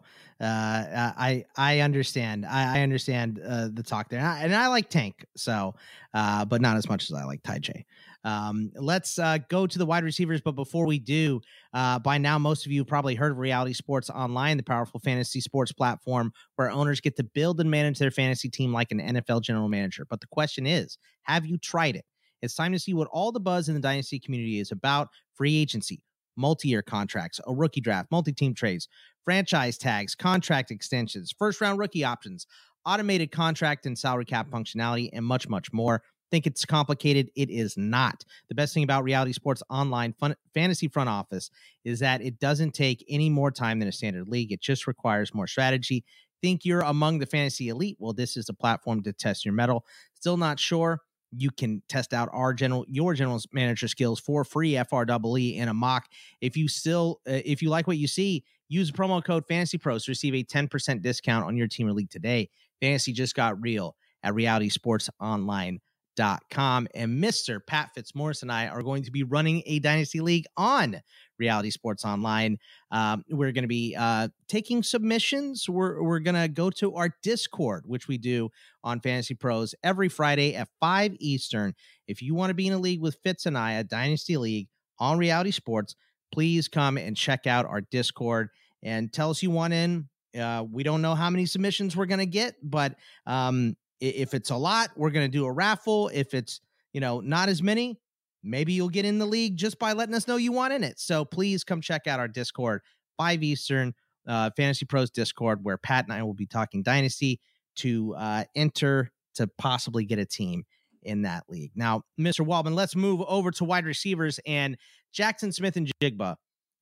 [SPEAKER 6] I understand. I understand the talk there, and I like Tank. So, but not as much as I like Ty J. Let's go to the wide receivers. But before we do, by now most of you have probably heard of Reality Sports Online, the powerful fantasy sports platform where owners get to build and manage their fantasy team like an NFL general manager. But the question is, have you tried it? It's time to see what all the buzz in the dynasty community is about: free agency, multi-year contracts, a rookie draft, multi-team trades, franchise tags, contract extensions, first-round rookie options, automated contract and salary cap functionality, and much, much more. Think it's complicated? It is not. The best thing about Reality Sports Online fantasy front office is that it doesn't take any more time than a standard league. It just requires more strategy. Think you're among the fantasy elite? Well, this is a platform to test your mettle. Still not sure? You can test out your general manager skills for free, FREE, in a mock. If you like what you see, use promo code FantasyPros to receive a 10% discount on your team or league today. Fantasy just got real at realitysportsonline.com. And Mr. Pat Fitzmaurice and I are going to be running a dynasty league on Reality Sports Online. We're going to be taking submissions. We're going to go to our Discord, which we do on Fantasy Pros every Friday at 5 Eastern. If you want to be in a league with Fitz and I, a dynasty league on Reality Sports, please come and check out our Discord and tell us you want in. We don't know how many submissions we're going to get, but if it's a lot, we're going to do a raffle. If it's, not as many, maybe you'll get in the league just by letting us know you want in it. So please come check out our Discord, 5 Eastern, Fantasy Pros Discord, where Pat and I will be talking dynasty to enter to possibly get a team in that league. Now, Mr. Waldman, let's move over to wide receivers and Jackson Smith and Jigba.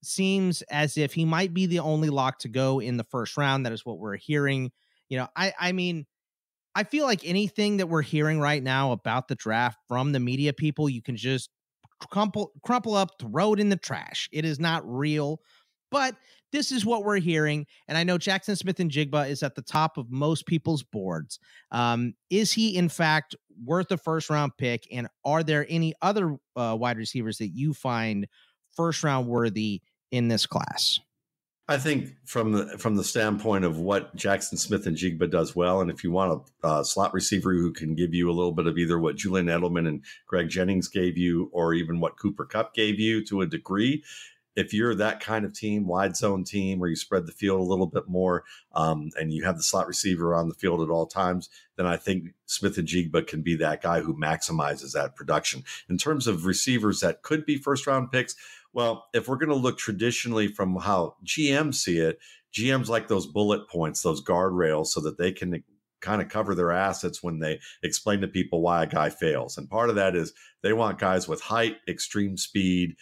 [SPEAKER 6] seems as if he might be the only lock to go in the first round. That is what we're hearing. You know, I mean, I feel like anything that we're hearing right now about the draft from the media people, you can just crumple up, throw it in the trash. It is not real, but this is what we're hearing. And I know Jackson Smith-Njigba is at the top of most people's boards. Is he in fact worth a first round pick? And are there any other wide receivers that you find first round worthy in this class?
[SPEAKER 8] I think from the standpoint of what Jackson Smith-Njigba does well, and if you want a slot receiver who can give you a little bit of either what Julian Edelman and Greg Jennings gave you, or even what Cooper Kupp gave you to a degree, if you're that kind of team, wide zone team, where you spread the field a little bit more, and you have the slot receiver on the field at all times, then I think Smith-Njigba can be that guy who maximizes that production. In terms of receivers that could be first round picks, well, if we're going to look traditionally from how GMs see it, GMs like those bullet points, those guardrails, so that they can kind of cover their assets when they explain to people why a guy fails. And part of that is they want guys with height, extreme speed,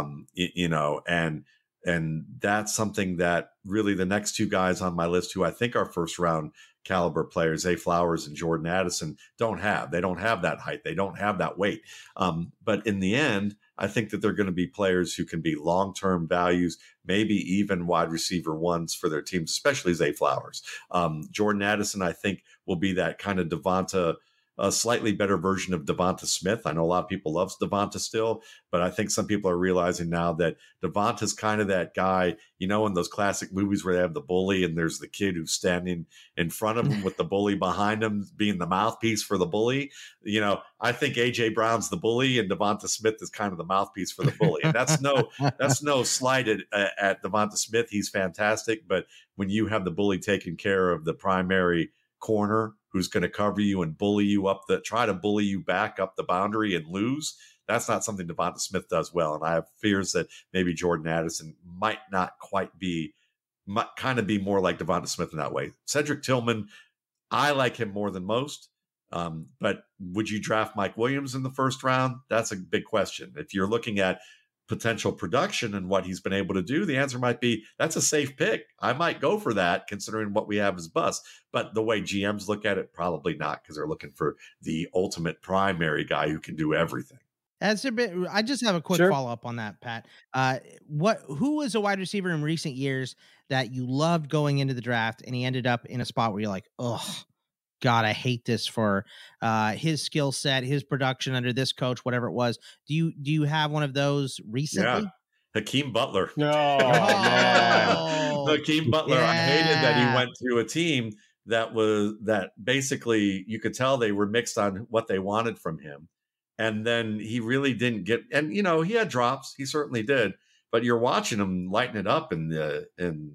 [SPEAKER 8] and that's something that really the next two guys on my list who I think are first round caliber players, Zay Flowers and Jordan Addison, don't have. They don't have that height. They don't have that weight. But in the end, I think that they're going to be players who can be long-term values, maybe even wide receiver ones for their teams, especially Zay Flowers. Jordan Addison, I think, will be that kind of Devonta, a slightly better version of Devonta Smith. I know a lot of people love Devonta still, but I think some people are realizing now that Devonta's kind of that guy, you know, in those classic movies where they have the bully and there's the kid who's standing in front of him with the bully behind him being the mouthpiece for the bully. You know, I think AJ Brown's the bully and Devonta Smith is kind of the mouthpiece for the bully. And that's no slight at Devonta Smith. He's fantastic. But when you have the bully taking care of the primary corner who's going to cover you and bully you try to bully you back up the boundary and lose, that's not something Devonta Smith does well. And I have fears that maybe Jordan Addison might not quite be, might kind of be more like Devonta Smith in that way. Cedric Tillman, I like him more than most. But would you draft Mike Williams in the first round? That's a big question. If you're looking at potential production and what he's been able to do, the answer might be that's a safe pick. I might go for that considering what we have as bust. But the way GMs look at it, probably not, because they're looking for the ultimate primary guy who can do everything.
[SPEAKER 6] Has there been, I just have a quick follow-up on that, Pat. Who was a wide receiver in recent years that you loved going into the draft and he ended up in a spot where you're like, oh, God, I hate this for his skill set, his production under this coach, whatever it was. Do you have one of those recently?
[SPEAKER 8] Yeah. Hakeem Butler.
[SPEAKER 7] No, man.
[SPEAKER 8] Hakeem Butler. Yeah. I hated that he went to a team that basically you could tell they were mixed on what they wanted from him. And then he really didn't get, and you know, he had drops. He certainly did. But you're watching him lighten it up in the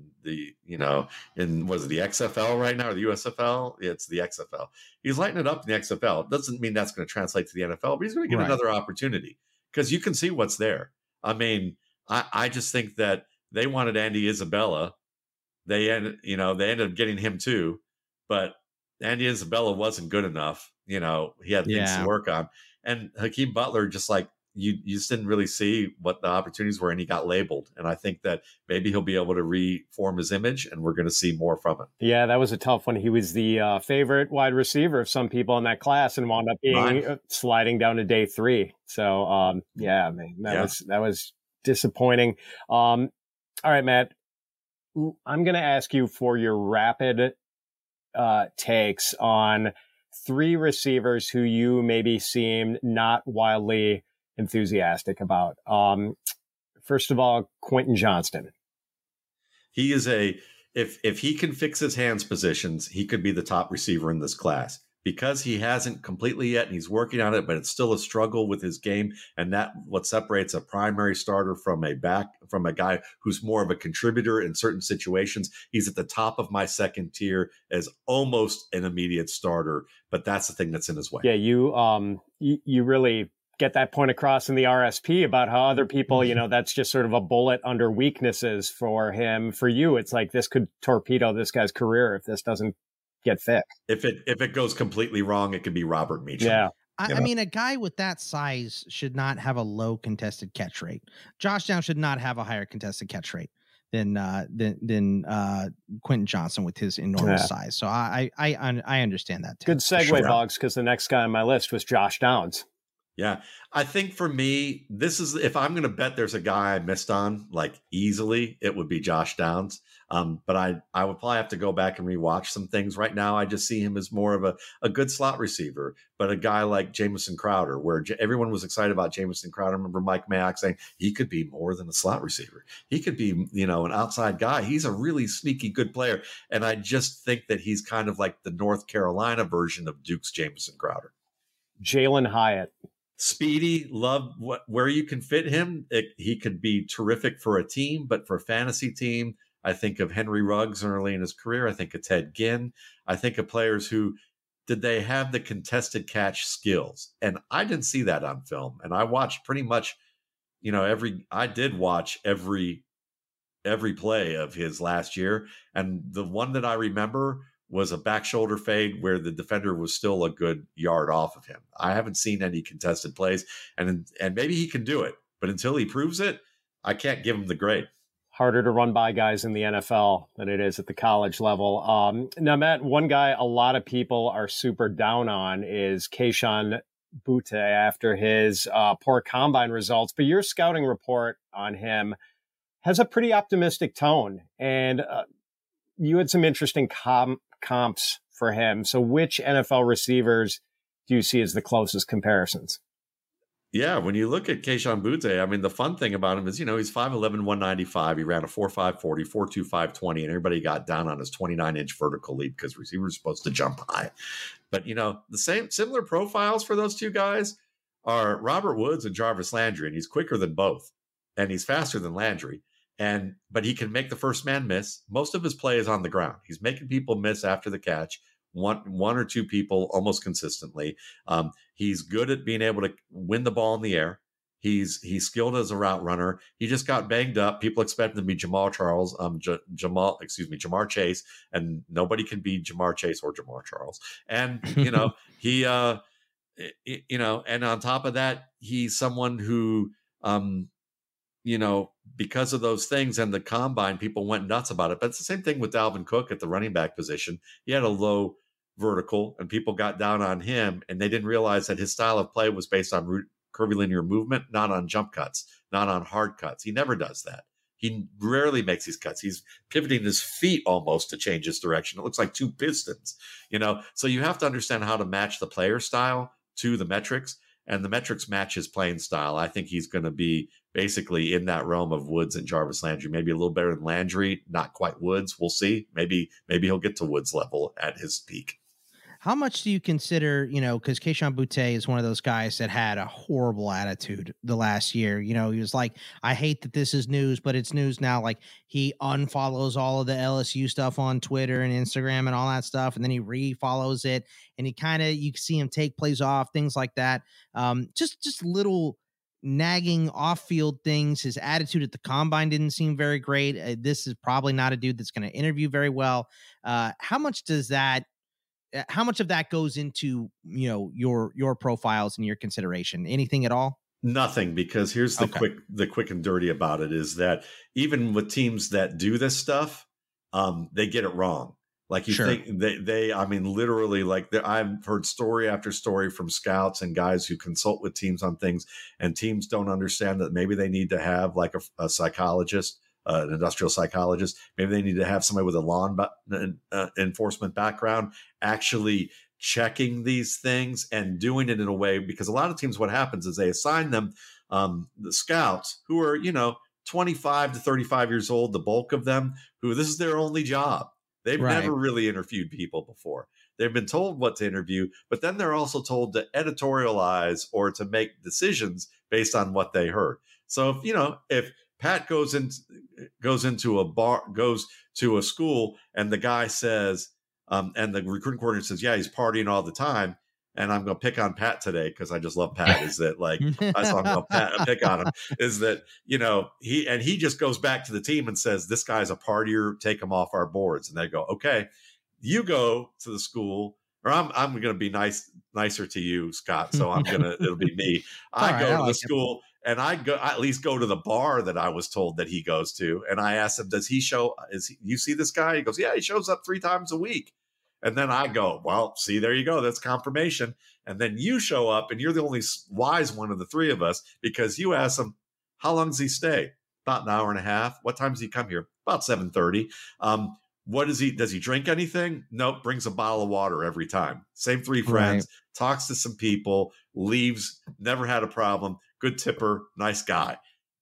[SPEAKER 8] was it the XFL right now or the USFL? It's the XFL. He's lighting it up in the XFL. It doesn't mean that's going to translate to the NFL, but he's going to get another opportunity because you can see what's there. I mean, I just think that they wanted Andy Isabella. They ended up getting him too, but Andy Isabella wasn't good enough. You know, he had things to work on. And Hakeem Butler, just like, you just didn't really see what the opportunities were, and he got labeled. And I think that maybe he'll be able to reform his image, and we're going to see more from it.
[SPEAKER 7] Yeah, that was a tough one. He was the favorite wide receiver of some people in that class and wound up being sliding down to day 3. So, that was disappointing. All right, Matt, I'm going to ask you for your rapid takes on 3 receivers who you maybe seem not wildly enthusiastic about. First of all, Quentin Johnston.
[SPEAKER 8] He is if he can fix his hands positions, he could be the top receiver in this class because he hasn't completely yet and he's working on it, but it's still a struggle with his game. And that what separates a primary starter from a guy who's more of a contributor in certain situations. He's at the top of my second tier as almost an immediate starter, but that's the thing that's in his way.
[SPEAKER 7] Yeah. You really get that point across in the RSP about how other people, that's just sort of a bullet under weaknesses for him. For you, it's like this could torpedo this guy's career if this doesn't get fixed.
[SPEAKER 8] If it goes completely wrong, it could be Robert Meacham.
[SPEAKER 7] Yeah.
[SPEAKER 6] I mean, a guy with that size should not have a low contested catch rate. Josh Downs should not have a higher contested catch rate than Quentin Johnson with his enormous size. So I understand that.
[SPEAKER 7] Good segue, Boggs, because the next guy on my list was Josh Downs.
[SPEAKER 8] Yeah, I think for me, this is, if I'm going to bet there's a guy I missed on, like easily, it would be Josh Downs. But I would probably have to go back and rewatch some things. Right now, I just see him as more of a good slot receiver, but a guy like Jamison Crowder, where everyone was excited about Jamison Crowder. I remember Mike Mayock saying he could be more than a slot receiver. He could be, an outside guy. He's a really sneaky good player. And I just think that he's kind of like the North Carolina version of Duke's Jamison Crowder.
[SPEAKER 7] Jalen Hyatt.
[SPEAKER 8] Speedy, love where you can fit him. He could be terrific for a team, but for a fantasy team, I think of Henry Ruggs early in his career. I think of Ted Ginn. I think of players who, did they have the contested catch skills? And I didn't see that on film. And I watched pretty much, I did watch every play of his last year. And the one that I remember was a back shoulder fade where the defender was still a good yard off of him. I haven't seen any contested plays, and maybe he can do it, but until he proves it, I can't give him the grade.
[SPEAKER 7] Harder to run by guys in the NFL than it is at the college level. Now, Matt, one guy a lot of people are super down on is Kayshon Boutte after his poor combine results, but your scouting report on him has a pretty optimistic tone, and you had some interesting comps for him. So which NFL receivers do you see as the closest comparisons?
[SPEAKER 8] Yeah, when you look at Kayshon Boutte, I mean, the fun thing about him is, he's 5'11", 195. He ran a 4.5 40, 4.25 20, and everybody got down on his 29-inch vertical leap because receivers are supposed to jump high. But, the similar profiles for those two guys are Robert Woods and Jarvis Landry, and he's quicker than both, and he's faster than Landry. But he can make the first man miss. Most of his play is on the ground. He's making people miss after the catch, one or two people almost consistently. He's good at being able to win the ball in the air. He's skilled as a route runner. He just got banged up. People expect him to be Jamar Chase, and nobody can be Jamar Chase or Jamar Charles. And he and on top of that, he's someone who because of those things and the combine, people went nuts about it. But it's the same thing with Dalvin Cook at the running back position. He had a low vertical and people got down on him, and they didn't realize that his style of play was based on curvilinear movement, not on jump cuts, not on hard cuts. He never does that. He rarely makes these cuts. He's pivoting his feet almost to change his direction. It looks like two pistons, So you have to understand how to match the player style to the metrics, and the metrics match his playing style. I think he's going to be basically in that realm of Woods and Jarvis Landry, maybe a little better than Landry, not quite Woods. We'll see. Maybe he'll get to Woods level at his peak.
[SPEAKER 6] How much do you consider, because Kayshon Boutte is one of those guys that had a horrible attitude the last year. He was like, I hate that this is news, but it's news now. Like, he unfollows all of the LSU stuff on Twitter and Instagram and all that stuff, and then he refollows it, and you see him take plays off, things like that. Just little nagging off-field things. His attitude at the combine didn't seem very great. This is probably not a dude that's going to interview very well. How much of that goes into, your profiles and your consideration? Anything at all?
[SPEAKER 8] Nothing, because here's the quick and dirty about it is that even with teams that do this stuff, they get it wrong. Like think literally, like I've heard story after story from scouts and guys who consult with teams on things, and teams don't understand that maybe they need to have like a psychologist, an industrial psychologist. Maybe they need to have somebody with a law enforcement background actually checking these things and doing it in a way, because a lot of teams, what happens is they assign them the scouts who are, 25 to 35 years old, the bulk of them, who this is their only job. They've never really interviewed people before. They've been told what to interview, but then they're also told to editorialize or to make decisions based on what they heard. So if Pat goes into a school and the guy says, and the recruiting coordinator says, yeah, he's partying all the time, and I'm going to pick on Pat today because I just love Pat. Is that like I saw him going to pick on him? Is that he just goes back to the team and says, this guy's a partier, take him off our boards, and they go, okay. You go to the school or I'm going to be nicer to you, Scott. So it'll be me. I go to the school and I at least go to the bar that I was told that he goes to. And I asked him, you see this guy? He goes, yeah, he shows up 3 times a week. And then I go, well, see, there you go. That's confirmation. And then you show up and you're the only wise one of the 3 of us, because you ask him, how long does he stay? About an hour and a half. What time does he come here? About 7:30. Does he drink anything? Nope. Brings a bottle of water every time. Same 3 friends, talks to some people, leaves, never had a problem. Good tipper, nice guy.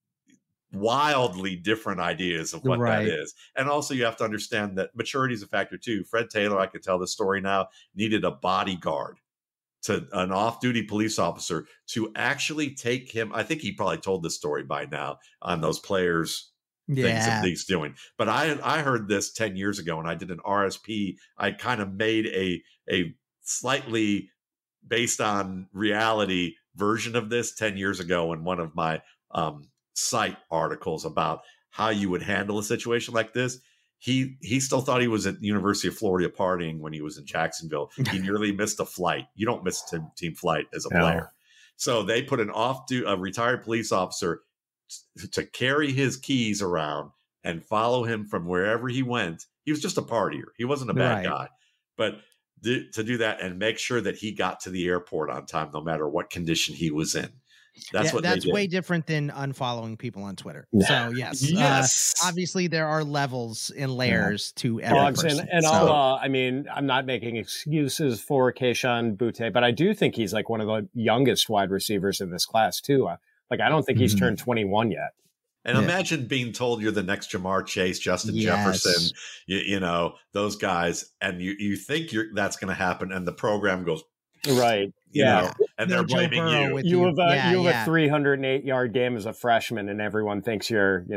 [SPEAKER 8] Wildly different ideas of what that is. And also you have to understand that maturity is a factor too. Fred Taylor, I can tell this story now, needed a bodyguard, to an off-duty police officer, to actually take him. I think he probably told this story by now on those players' things that he's doing. But I heard this 10 years ago, and I did an RSP. I kind of made a slightly based on reality version of this 10 years ago in one of my site articles about how you would handle a situation like this. He still thought he was at the University of Florida partying when he was in Jacksonville. He nearly missed a flight. You don't miss team flight as a player. So they put a retired police officer to carry his keys around and follow him from wherever he went. He was just a partier. He wasn't a bad guy. But to do that and make sure that he got to the airport on time, no matter what condition he was in. That's
[SPEAKER 6] way different than unfollowing people on Twitter.
[SPEAKER 7] Yeah.
[SPEAKER 6] So yes, obviously there are levels and layers to every person.
[SPEAKER 7] And I mean, I'm not making excuses for Kayshon Boutte, but I do think he's like one of the youngest wide receivers in this class too. I don't think he's turned 21 yet.
[SPEAKER 8] And imagine being told you're the next Jamar Chase, Justin Jefferson, you know, those guys, and you think that's going to happen, and the program goes
[SPEAKER 7] right.
[SPEAKER 8] You know, and they're blaming you.
[SPEAKER 7] You have a 308-yard game as a freshman, and everyone thinks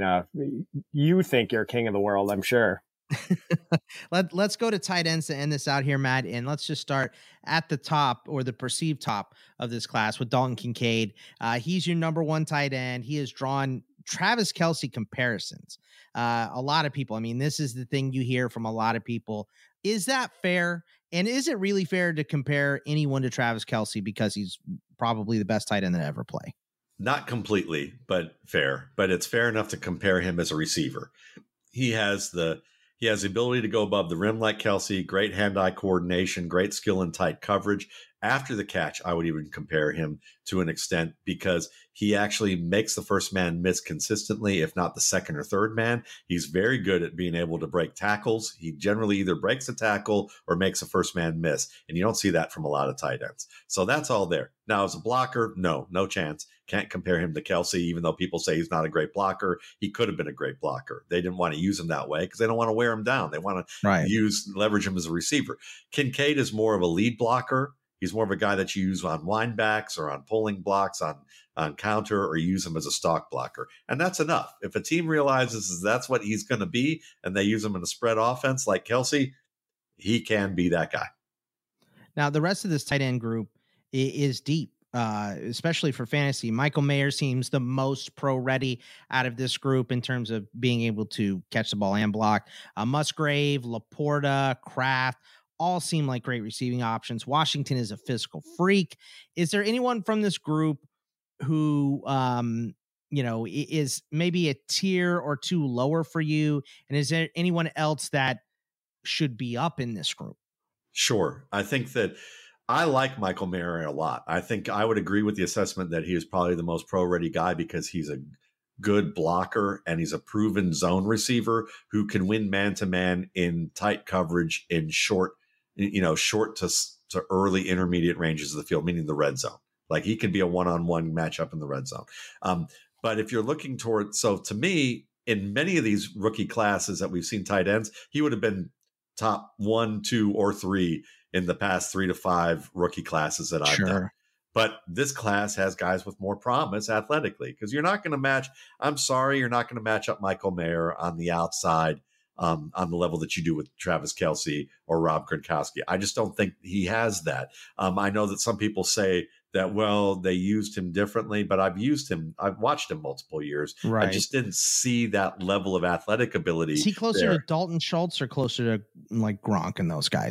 [SPEAKER 7] you think you're king of the world, I'm sure.
[SPEAKER 6] Let's go to tight ends to end this out here, Matt. And let's just start at the top, or the perceived top of this class, with Dalton Kincaid. He's your number 1 tight end. He has drawn Travis Kelce comparisons. A lot of people, I mean, this is the thing you hear from a lot of people. Is that fair? And is it really fair to compare anyone to Travis Kelce because he's probably the best tight end that ever play?
[SPEAKER 8] Not completely, but fair. But it's fair enough to compare him as a receiver. He has the ability to go above the rim like Kelce, great hand-eye coordination, great skill in tight coverage. After the catch, I would even compare him to an extent, because he actually makes the first man miss consistently, if not the second or third man. He's very good at being able to break tackles. He generally either breaks a tackle or makes a first man miss, and you don't see that from a lot of tight ends. So that's all there. Now, as a blocker, no chance. Can't compare him to Kelce, even though people say he's not a great blocker. He could have been a great blocker. They didn't want to use him that way because they don't want to wear him down. They want to leverage him as a receiver. Kincaid is more of a lead blocker. He's more of a guy that you use on winebacks or on pulling blocks, on counter, or use him as a stock blocker. And that's enough. If a team realizes that's what he's going to be and they use him in a spread offense like Kelce, he can be that guy.
[SPEAKER 6] Now, the rest of this tight end group is deep, especially for fantasy. Michael Mayer seems the most pro-ready out of this group in terms of being able to catch the ball and block. Musgrave, Laporta, Kraft, all seem like great receiving options. Washington is a physical freak. Is there anyone from this group who, is maybe a tier or 2 lower for you? And is there anyone else that should be up in this group?
[SPEAKER 8] Sure. I think that I like Michael Mayer a lot. I think I would agree with the assessment that he is probably the most pro-ready guy because he's a good blocker and he's a proven zone receiver who can win man-to-man in tight coverage in short to early intermediate ranges of the field, meaning the red zone. Like he can be a one-on-one matchup in the red zone. But if you're looking toward, so to me, in many of these rookie classes that we've seen tight ends, he would have been top 1, 2, or 3 in the past 3 to 5 rookie classes that I've done. But this class has guys with more promise athletically, because you're not going to match up Michael Mayer on the outside on the level that you do with Travis Kelce or Rob Gronkowski. I just don't think he has that. I know that some people say that, well, they used him differently, but I've watched him multiple years. Right. I just didn't see that level of athletic ability.
[SPEAKER 6] Is he closer to Dalton Schultz or closer to like Gronk and those guys?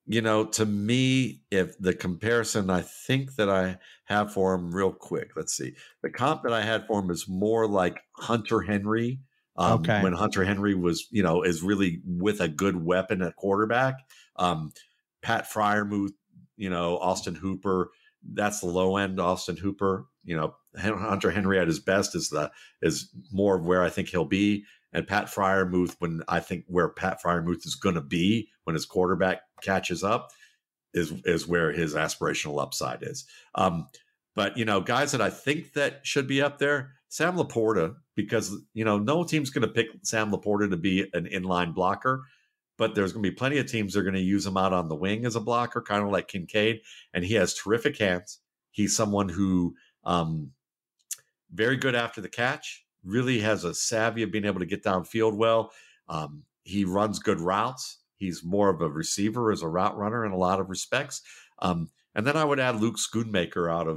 [SPEAKER 8] to me, if the comparison I think that I have for him real quick, let's see. The comp that I had for him is more like Hunter Henry.
[SPEAKER 6] Okay.
[SPEAKER 8] When Hunter Henry was, is really with a good weapon at quarterback. Pat Freiermuth, Austin Hooper, that's the low end Austin Hooper. Hunter Henry at his best is more of where I think he'll be. And Pat Freiermuth, when I think where Pat Freiermuth is going to be when his quarterback catches up, is where his aspirational upside is. But guys that I think that should be up there, Sam Laporta, because no team's going to pick Sam Laporta to be an inline blocker, but there's going to be plenty of teams that are going to use him out on the wing as a blocker, kind of like Kincaid, and he has terrific hands. He's someone who very good after the catch. Really has a savvy of being able to get downfield well. He runs good routes. He's more of a receiver as a route runner in a lot of respects. And then I would add Luke Schoonmaker out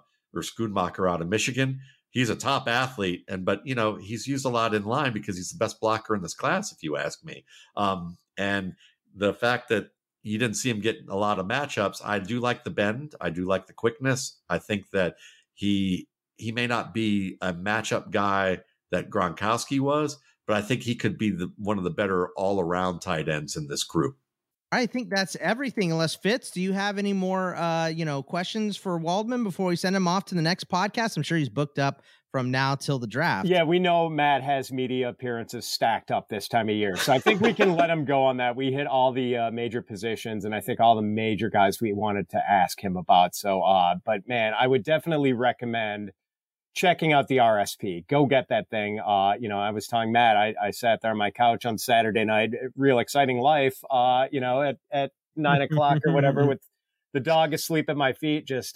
[SPEAKER 8] of Michigan. He's a top athlete, but he's used a lot in line because he's the best blocker in this class, if you ask me. And the fact that you didn't see him get a lot of matchups, I do like the bend. I do like the quickness. I think that he may not be a matchup guy that Gronkowski was, but I think he could be one of the better all-around tight ends in this group.
[SPEAKER 6] I think that's everything. Unless Fitz, do you have any more, questions for Waldman before we send him off to the next podcast? I'm sure he's booked up from now till the draft.
[SPEAKER 7] Yeah, we know Matt has media appearances stacked up this time of year, so I think we can let him go on that. We hit all the major positions, and I think all the major guys we wanted to ask him about. So, but man, I would definitely recommend checking out the RSP. Go get that thing. I was telling Matt, I sat there on my couch on Saturday night, real exciting life, at 9 o'clock or whatever with the dog asleep at my feet, just,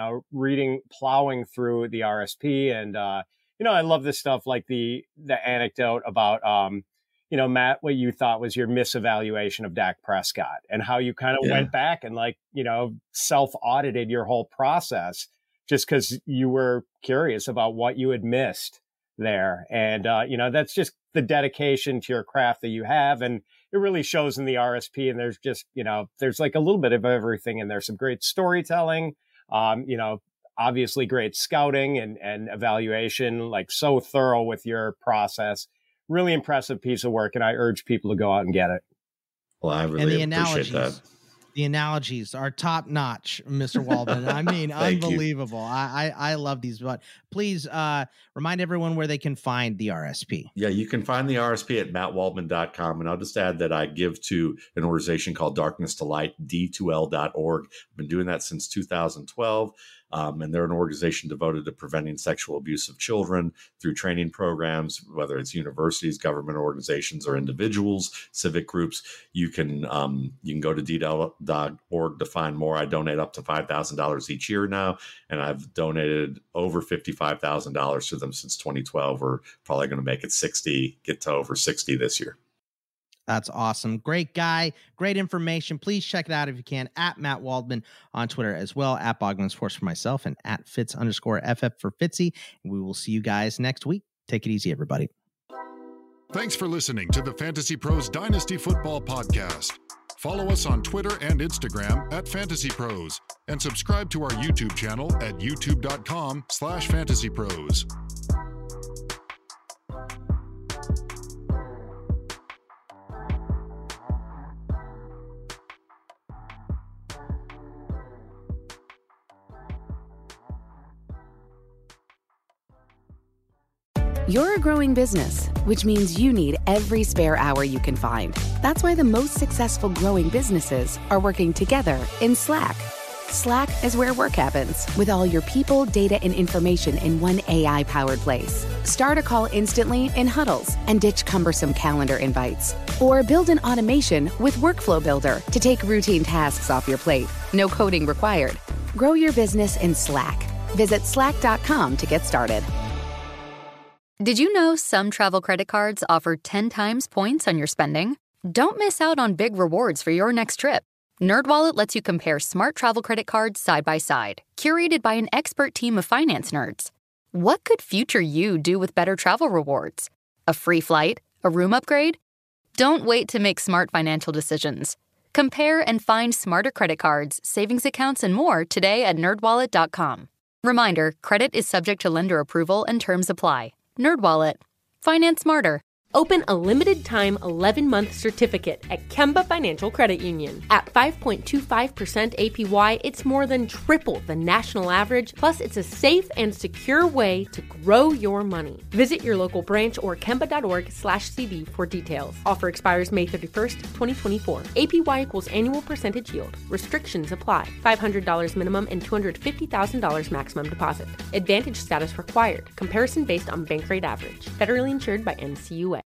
[SPEAKER 7] plowing through the RSP. And, I love this stuff like the anecdote about, Matt, what you thought was your misevaluation of Dak Prescott and how you kind of went back and self-audited your whole process just because you were curious about what you had missed there. And, that's just the dedication to your craft that you have. And it really shows in the RSP. And there's just, there's like a little bit of everything in there. Some great storytelling, obviously great scouting and evaluation, like so thorough with your process. Really impressive piece of work. And I urge people to go out and get it.
[SPEAKER 8] Well, I really appreciate that.
[SPEAKER 6] The analogies are top notch, Mr. Waldman. I mean, unbelievable. I love these, but please remind everyone where they can find the RSP.
[SPEAKER 8] Yeah, you can find the RSP at mattwaldman.com. And I'll just add that I give to an organization called Darkness to Light, D2L.org. I've been doing that since 2012. And they're an organization devoted to preventing sexual abuse of children through training programs, whether it's universities, government organizations, or individuals, civic groups. You can go to DL.org to find more. I donate up to $5,000 each year now, and I've donated over $55,000 to them since 2012. We're probably going to make it get to over 60 this year.
[SPEAKER 6] That's awesome. Great guy. Great information. Please check it out if you can at Matt Waldman on Twitter as well, at Bogman Sports for myself, and at Fitz_FF for Fitzy. And we will see you guys next week. Take it easy, everybody.
[SPEAKER 9] Thanks for listening to the Fantasy Pros Dynasty Football Podcast. Follow us on Twitter and Instagram at Fantasy Pros, and subscribe to our YouTube channel at youtube.com/fantasypros.
[SPEAKER 10] You're a growing business, which means you need every spare hour you can find. That's why the most successful growing businesses are working together in Slack. Slack is where work happens, with all your people, data, and information in one AI-powered place. Start a call instantly in huddles and ditch cumbersome calendar invites. Or build an automation with Workflow Builder to take routine tasks off your plate. No coding required. Grow your business in Slack. Visit slack.com to get started.
[SPEAKER 11] Did you know some travel credit cards offer 10 times points on your spending? Don't miss out on big rewards for your next trip. NerdWallet lets you compare smart travel credit cards side by side, curated by an expert team of finance nerds. What could future you do with better travel rewards? A free flight? A room upgrade? Don't wait to make smart financial decisions. Compare and find smarter credit cards, savings accounts, and more today at nerdwallet.com. Reminder, credit is subject to lender approval and terms apply. NerdWallet. Finance smarter.
[SPEAKER 12] Open a limited-time 11-month certificate at Kemba Financial Credit Union. At 5.25% APY, it's more than triple the national average, plus it's a safe and secure way to grow your money. Visit your local branch or kemba.org/CD for details. Offer expires May 31st, 2024. APY equals annual percentage yield. Restrictions apply. $500 minimum and $250,000 maximum deposit. Advantage status required. Comparison based on bank rate average. Federally insured by NCUA.